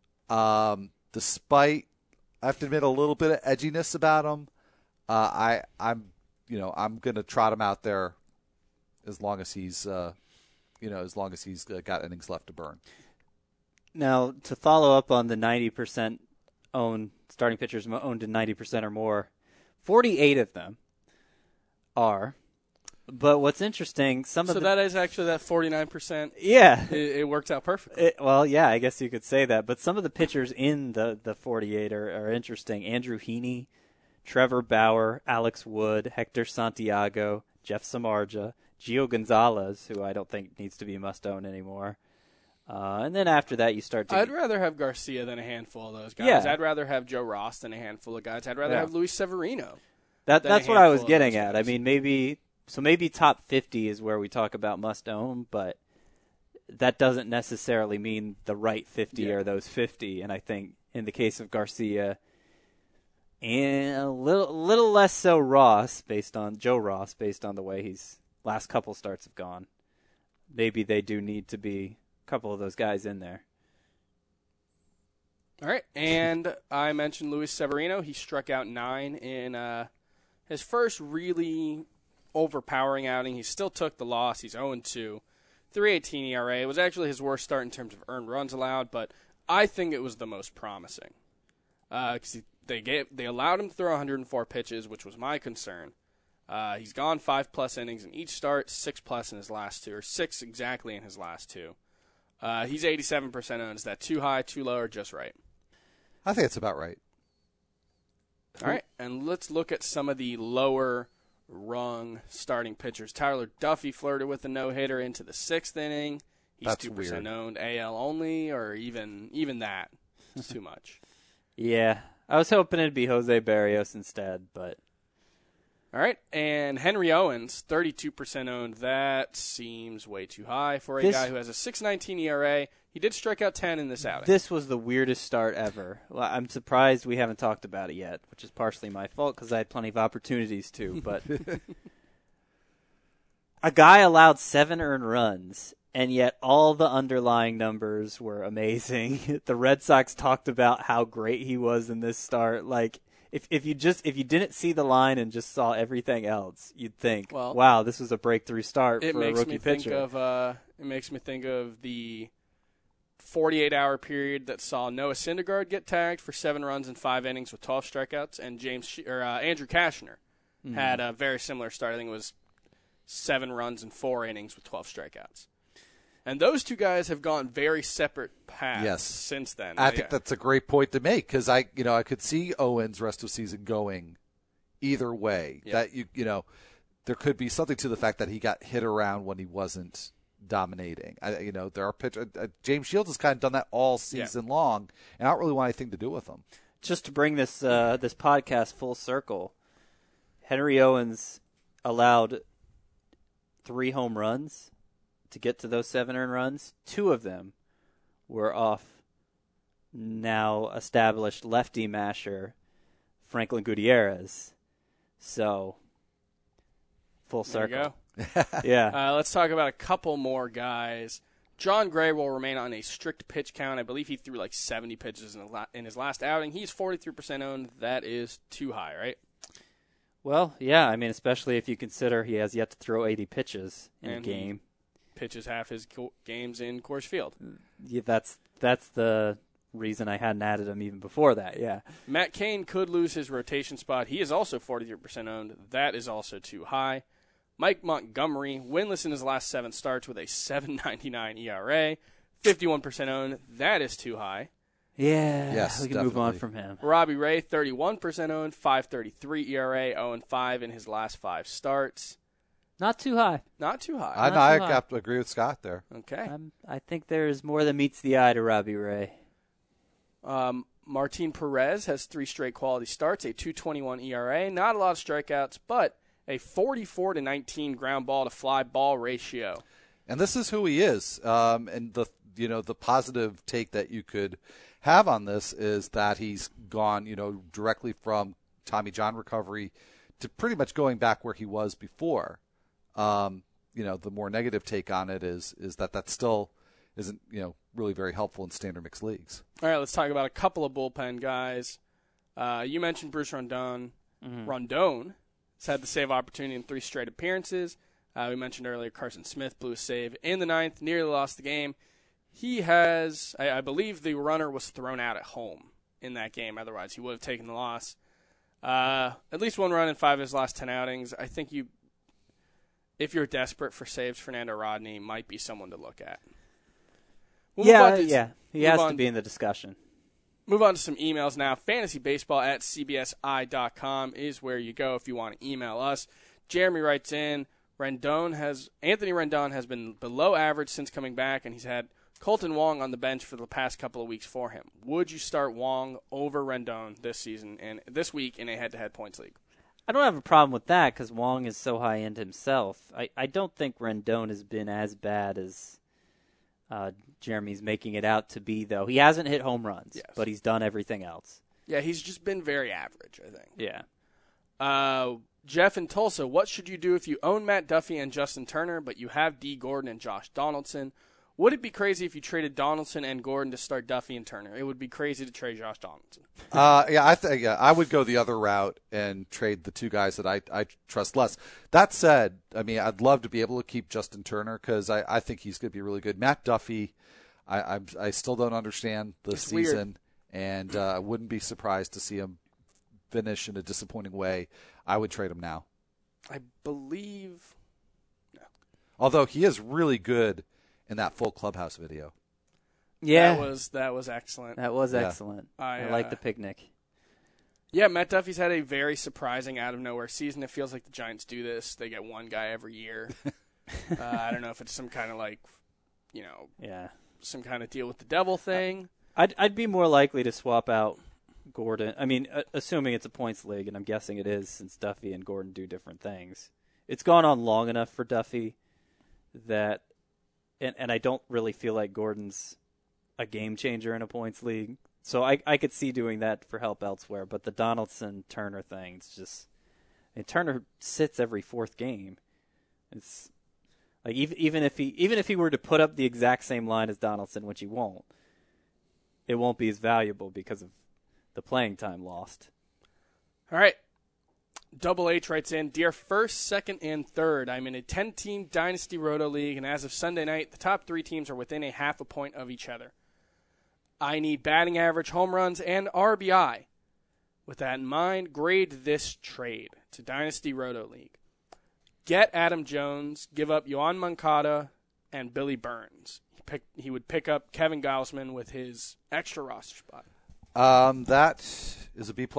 despite, I have to admit, a little bit of edginess about him, I'm going to trot him out there as long as he's got innings left to burn. Now, to follow up on the 90% owned starting pitchers owned in 90% or more, 48 of them are. But what's interesting, that is actually that 49%. Yeah, it worked out perfectly. Well, yeah, I guess you could say that. But some of the pitchers in the 48 are interesting. Andrew Heaney, Trevor Bauer, Alex Wood, Hector Santiago, Jeff Samardzija, Gio Gonzalez, who I don't think needs to be must-own anymore, And then after that, you start to. I'd rather have Garcia than a handful of those guys. Yeah. I'd rather have Joe Ross than a handful of guys. I'd rather have Luis Severino. That's what I was getting at. I mean, maybe top 50 is where we talk about must own, but that doesn't necessarily mean the right 50 are those 50. And I think in the case of Garcia, and a little less so Joe Ross, based on the way his last couple starts have gone, maybe they do need to be a couple of those guys in there. All right, and I mentioned Luis Severino. He struck out 9 in his first really overpowering outing. He still took the loss. He's 0-2. 3.18 ERA. It was actually his worst start in terms of earned runs allowed, but I think it was the most promising. Because they allowed him to throw 104 pitches, which was my concern. He's gone 5+ innings in each start, 6+ in his last 2, or 6 exactly in his last 2. He's 87% owned. Is that too high, too low, or just right? I think it's about right. All right, and let's look at some of the lower rung starting pitchers. Tyler Duffy flirted with a no-hitter into the 6th inning. He's That's 2% weird. owned, AL only, or even that. It's too much. Yeah, I was hoping it'd be Jose Barrios instead, but All right, and Henry Owens, 32% owned. That seems way too high for a guy who has a 6.19 ERA. He did strike out 10 in this outing. This was the weirdest start ever. Well, I'm surprised we haven't talked about it yet, which is partially my fault because I had plenty of opportunities to. But a guy allowed 7 earned runs, and yet all the underlying numbers were amazing. The Red Sox talked about how great he was in this start. Like, if you didn't see the line and just saw everything else, you'd think, wow, this was a breakthrough start for a rookie pitcher. It makes me think of the 48-hour period that saw Noah Syndergaard get tagged for 7 runs in 5 innings with 12 strikeouts, and Andrew Cashner had a very similar start. I think it was 7 runs in 4 innings with 12 strikeouts. And those two guys have gone very separate paths since then. I think that's a great point to make because I could see Owens' rest of season going either way. Yeah. That there could be something to the fact that he got hit around when he wasn't dominating. There are pitchers. James Shields has kind of done that all season long, and I don't really want anything to do with him. Just to bring this podcast full circle, Henry Owens allowed 3 home runs to get to those 7 earned runs. 2 of them were off now established lefty masher Franklin Gutierrez. So, full circle. There you go. Yeah. Let's talk about a couple more guys. John Gray will remain on a strict pitch count. I believe he threw like 70 pitches in his last outing. He's 43% owned. That is too high, right? Well, yeah. I mean, especially if you consider he has yet to throw 80 pitches in a game. Pitches half his games in Coors Field. Yeah, that's the reason I hadn't added him even before that, yeah. Matt Cain could lose his rotation spot. He is also 43% owned. That is also too high. Mike Montgomery, winless in his last 7 starts with a 7.99 ERA, 51% owned. That is too high. Yeah, yes, we can definitely move on from him. Robbie Ray, 31% owned, 5.33 ERA, 0-5 in his last 5 starts. Not too high. Not too high. I have to agree with Scott there. Okay. I think there's more than meets the eye to Robbie Ray. Martin Perez has 3 straight quality starts, a 2.21 ERA, not a lot of strikeouts, but a 44-19 ground ball to fly ball ratio. And this is who he is. And the positive take that you could have on this is that he's gone, directly from Tommy John recovery to pretty much going back where he was before. The more negative take on it is that still isn't, really very helpful in standard mixed leagues. All right, let's talk about a couple of bullpen guys. You mentioned Bruce Rondon. Rondon has had the save opportunity in 3 straight appearances. We mentioned earlier Carson Smith blew a save in the 9th, nearly lost the game. He has, I believe the runner was thrown out at home in that game. Otherwise, he would have taken the loss. At least 1 run in 5 of his last 10 outings. I think if you're desperate for saves, Fernando Rodney might be someone to look at. He has to be in the discussion. Move on to some emails now. FantasyBaseball@cbsi.com is where you go if you want to email us. Jeremy writes in, Anthony Rendon has been below average since coming back, and he's had Colton Wong on the bench for the past couple of weeks for him. Would you start Wong over Rendon this season and this week in a head-to-head points league? I don't have a problem with that because Wong is so high-end himself. I don't think Rendon has been as bad as Jeremy's making it out to be, though. He hasn't hit home runs, but he's done everything else. Yeah, he's just been very average, I think. Yeah. Jeff in Tulsa, what should you do if you own Matt Duffy and Justin Turner, but you have D. Gordon and Josh Donaldson? Would it be crazy if you traded Donaldson and Gordon to start Duffy and Turner? It would be crazy to trade Josh Donaldson. I would go the other route and trade the two guys that I trust less. That said, I mean, I'd love to be able to keep Justin Turner because I think he's going to be really good. Matt Duffy, I still don't understand the season, and I wouldn't be surprised to see him finish in a disappointing way. I would trade him now. I believe. No. Although he is really good in that full clubhouse video. Yeah. That was excellent. That was excellent. I like the picnic. Yeah, Matt Duffy's had a very surprising out-of-nowhere season. It feels like the Giants do this. They get one guy every year. I don't know if it's some kind of some kind of deal with the devil thing. I'd be more likely to swap out Gordon. I mean, assuming it's a points league, and I'm guessing it is since Duffy and Gordon do different things. It's gone on long enough for Duffy that, and I don't really feel like Gordon's a game changer in a points league. So I could see doing that for help elsewhere. But the Donaldson-Turner thing, it's just, Turner sits every fourth game. It's like even if he were to put up the exact same line as Donaldson, which he won't, it won't be as valuable because of the playing time lost. All right. Double H writes in, Dear first, second, and third, I'm in a 10-team Dynasty Roto League, and as of Sunday night, the top 3 teams are within a half a point of each other. I need batting average, home runs, and RBI. With that in mind, grade this trade to Dynasty Roto League. Get Adam Jones, give up Yoan Moncada, and Billy Burns. He would pick up Kevin Gausman with his extra roster spot. That is a B+.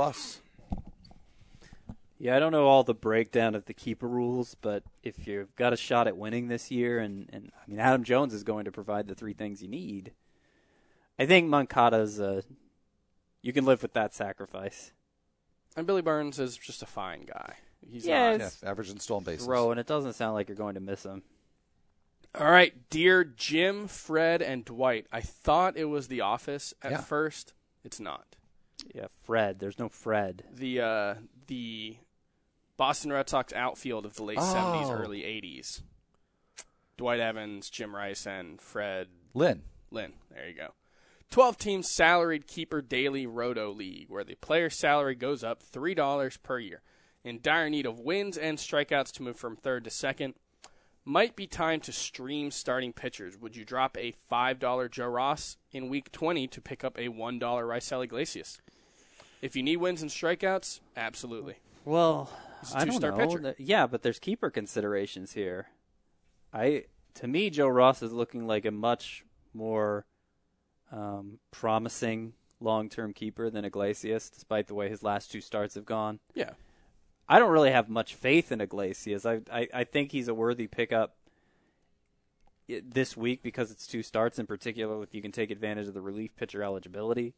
Yeah, I don't know all the breakdown of the keeper rules, but if you've got a shot at winning this year, and I mean, Adam Jones is going to provide the 3 things you need, I think Moncada's you can live with that sacrifice. And Billy Burns is just a fine guy. He's average and stolen bases. And it doesn't sound like you're going to miss him. All right, dear Jim, Fred, and Dwight, I thought it was The Office at first. It's not. Yeah, Fred. There's no Fred. The Boston Red Sox outfield of the late 70s, early 80s. Dwight Evans, Jim Rice, and Fred Lynn. There you go. 12-team salaried keeper daily roto league, where the player's salary goes up $3 per year. In dire need of wins and strikeouts to move from third to second. Might be time to stream starting pitchers. Would you drop a $5 Joe Ross in week 20 to pick up a $1 Raisel Iglesias? If you need wins and strikeouts, absolutely. Well, he's a two-star pitcher. Yeah, but there's keeper considerations here. To me, Joe Ross is looking like a much more promising long-term keeper than Iglesias, despite the way his last 2 starts have gone. Yeah. I don't really have much faith in Iglesias. I think he's a worthy pickup this week because it's 2 starts, in particular if you can take advantage of the relief pitcher eligibility.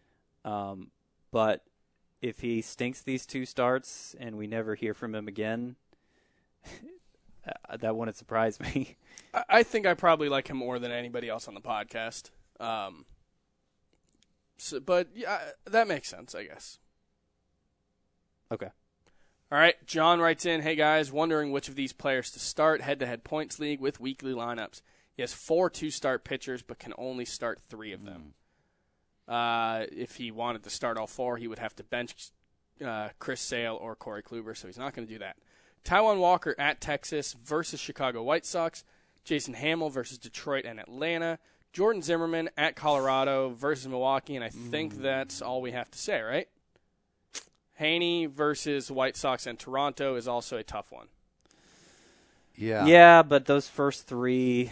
But if he stinks these 2 starts and we never hear from him again, that wouldn't surprise me. I think I probably like him more than anybody else on the podcast. But yeah, that makes sense, I guess. Okay. All right, John writes in, Hey guys, wondering which of these players to start head-to-head points league with weekly lineups. He has 4 2-start pitchers, but can only start 3 of them. If he wanted to start all 4, he would have to bench Chris Sale or Corey Kluber, so he's not going to do that. Taijuan Walker at Texas versus Chicago White Sox. Jason Hamill versus Detroit and Atlanta. Jordan Zimmerman at Colorado versus Milwaukee, and I think that's all we have to say, right? Haney versus White Sox and Toronto is also a tough one. Yeah, but those first 3,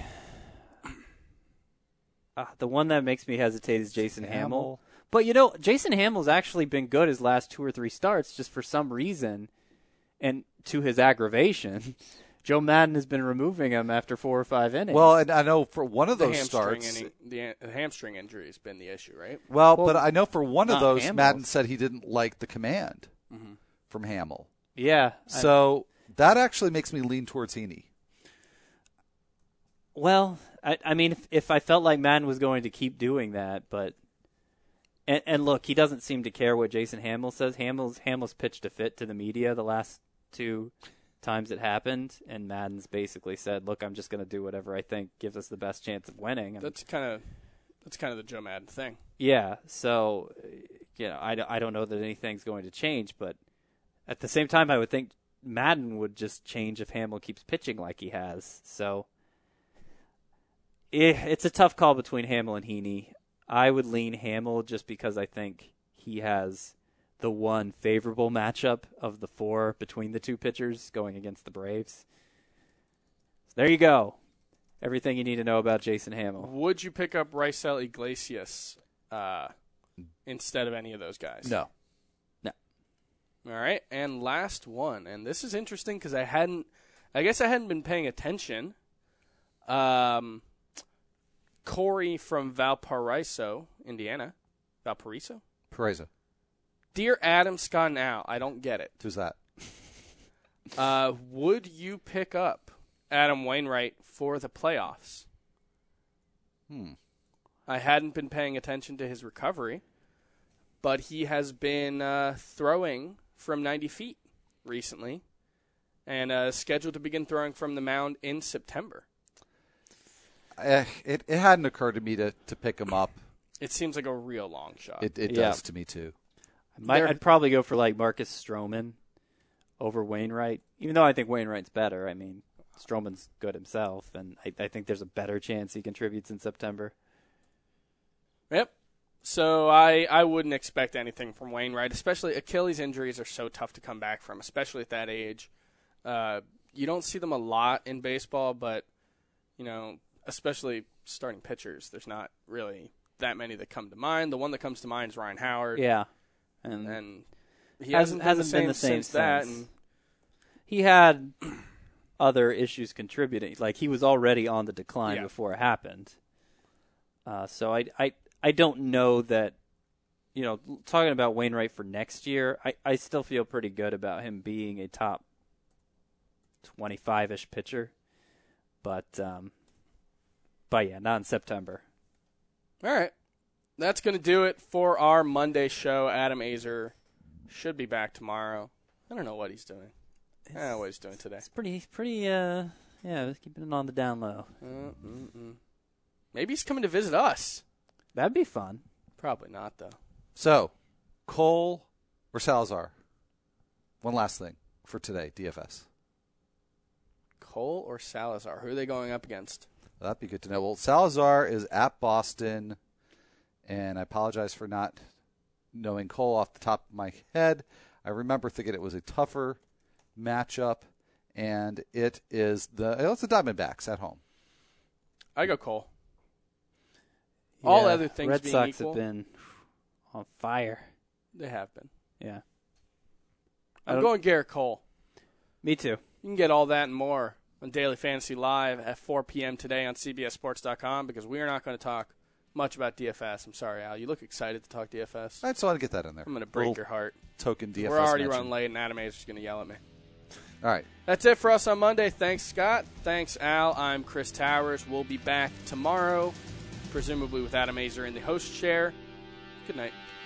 the one that makes me hesitate is Jason Hamill. But, Jason Hamill's actually been good his last 2 or 3 starts, just for some reason, and to his aggravation, Joe Madden has been removing him after 4 or 5 innings. Well, and I know for one of The those starts, the hamstring injury has been the issue, right? well, but I know for one of those, Hamill. Madden said he didn't like the command from Hamill. yeah. So that actually makes me lean towards Heaney. Well, I mean, if I felt like Madden was going to keep doing that, but and look, he doesn't seem to care what Jason Hamill says. Hamill's pitched a fit to the media the last 2 times it happened, and Madden's basically said, "Look, I'm just going to do whatever I think gives us the best chance of winning." That's kind of the Joe Madden thing. Yeah, so I don't know that anything's going to change, but at the same time, I would think Madden would just change if Hamill keeps pitching like he has. So it's a tough call between Hamill and Heaney. I would lean Hamill just because I think he has the one favorable matchup of the 4 between the 2 pitchers going against the Braves. So there you go. Everything you need to know about Jason Hamill. Would you pick up Raisel Iglesias instead of any of those guys? No. All right, and last one, and this is interesting because I guess I hadn't been paying attention. Corey from Valparaiso, Indiana. Valparaiso? Paraiso. Dear Adam, Scott, and Al, I don't get it. Who's that? Would you pick up Adam Wainwright for the playoffs? I hadn't been paying attention to his recovery, but he has been throwing from 90 feet recently and scheduled to begin throwing from the mound in September. It hadn't occurred to me to pick him up. It seems like a real long shot. It does to me, too. I'd probably go for like Marcus Stroman over Wainwright, even though I think Wainwright's better. I mean, Stroman's good himself, and I think there's a better chance he contributes in September. Yep. So I wouldn't expect anything from Wainwright, especially Achilles injuries are so tough to come back from, especially at that age. You don't see them a lot in baseball, but, especially starting pitchers, there's not really that many that come to mind. The one that comes to mind is Ryan Howard. Yeah. And he hasn't been the same since that. And he had other issues contributing. Like, he was already on the decline before it happened. So I don't know that, talking about Wainwright for next year, I still feel pretty good about him being a top 25-ish pitcher. But yeah, not in September. All right. That's going to do it for our Monday show. Adam Azer should be back tomorrow. I don't know what he's doing. I don't know what he's doing today. It's pretty, keeping it on the down low. Maybe he's coming to visit us. That'd be fun. Probably not, though. So, Cole or Salazar? One last thing for today, DFS. Cole or Salazar? Who are they going up against? That'd be good to know. Well, Salazar is at Boston, and I apologize for not knowing Cole off the top of my head. I remember thinking it was a tougher matchup, and it's the Diamondbacks at home. I go Cole. All other things Red being Sox equal, have been on fire. They have been. Yeah. I'm going Garrett Cole. Me too. You can get all that and more on Daily Fantasy Live at 4 p.m. today on CBSSports.com because we are not going to talk much about DFS. I'm sorry, Al. You look excited to talk DFS. I just want to get that in there. I'm going to break your heart. Token DFS We're already mention. running late, and Adam Azer's going to yell at me. All right. That's it for us on Monday. Thanks, Scott. Thanks, Al. I'm Chris Towers. We'll be back tomorrow, presumably with Adam Azer in the host chair. Good night.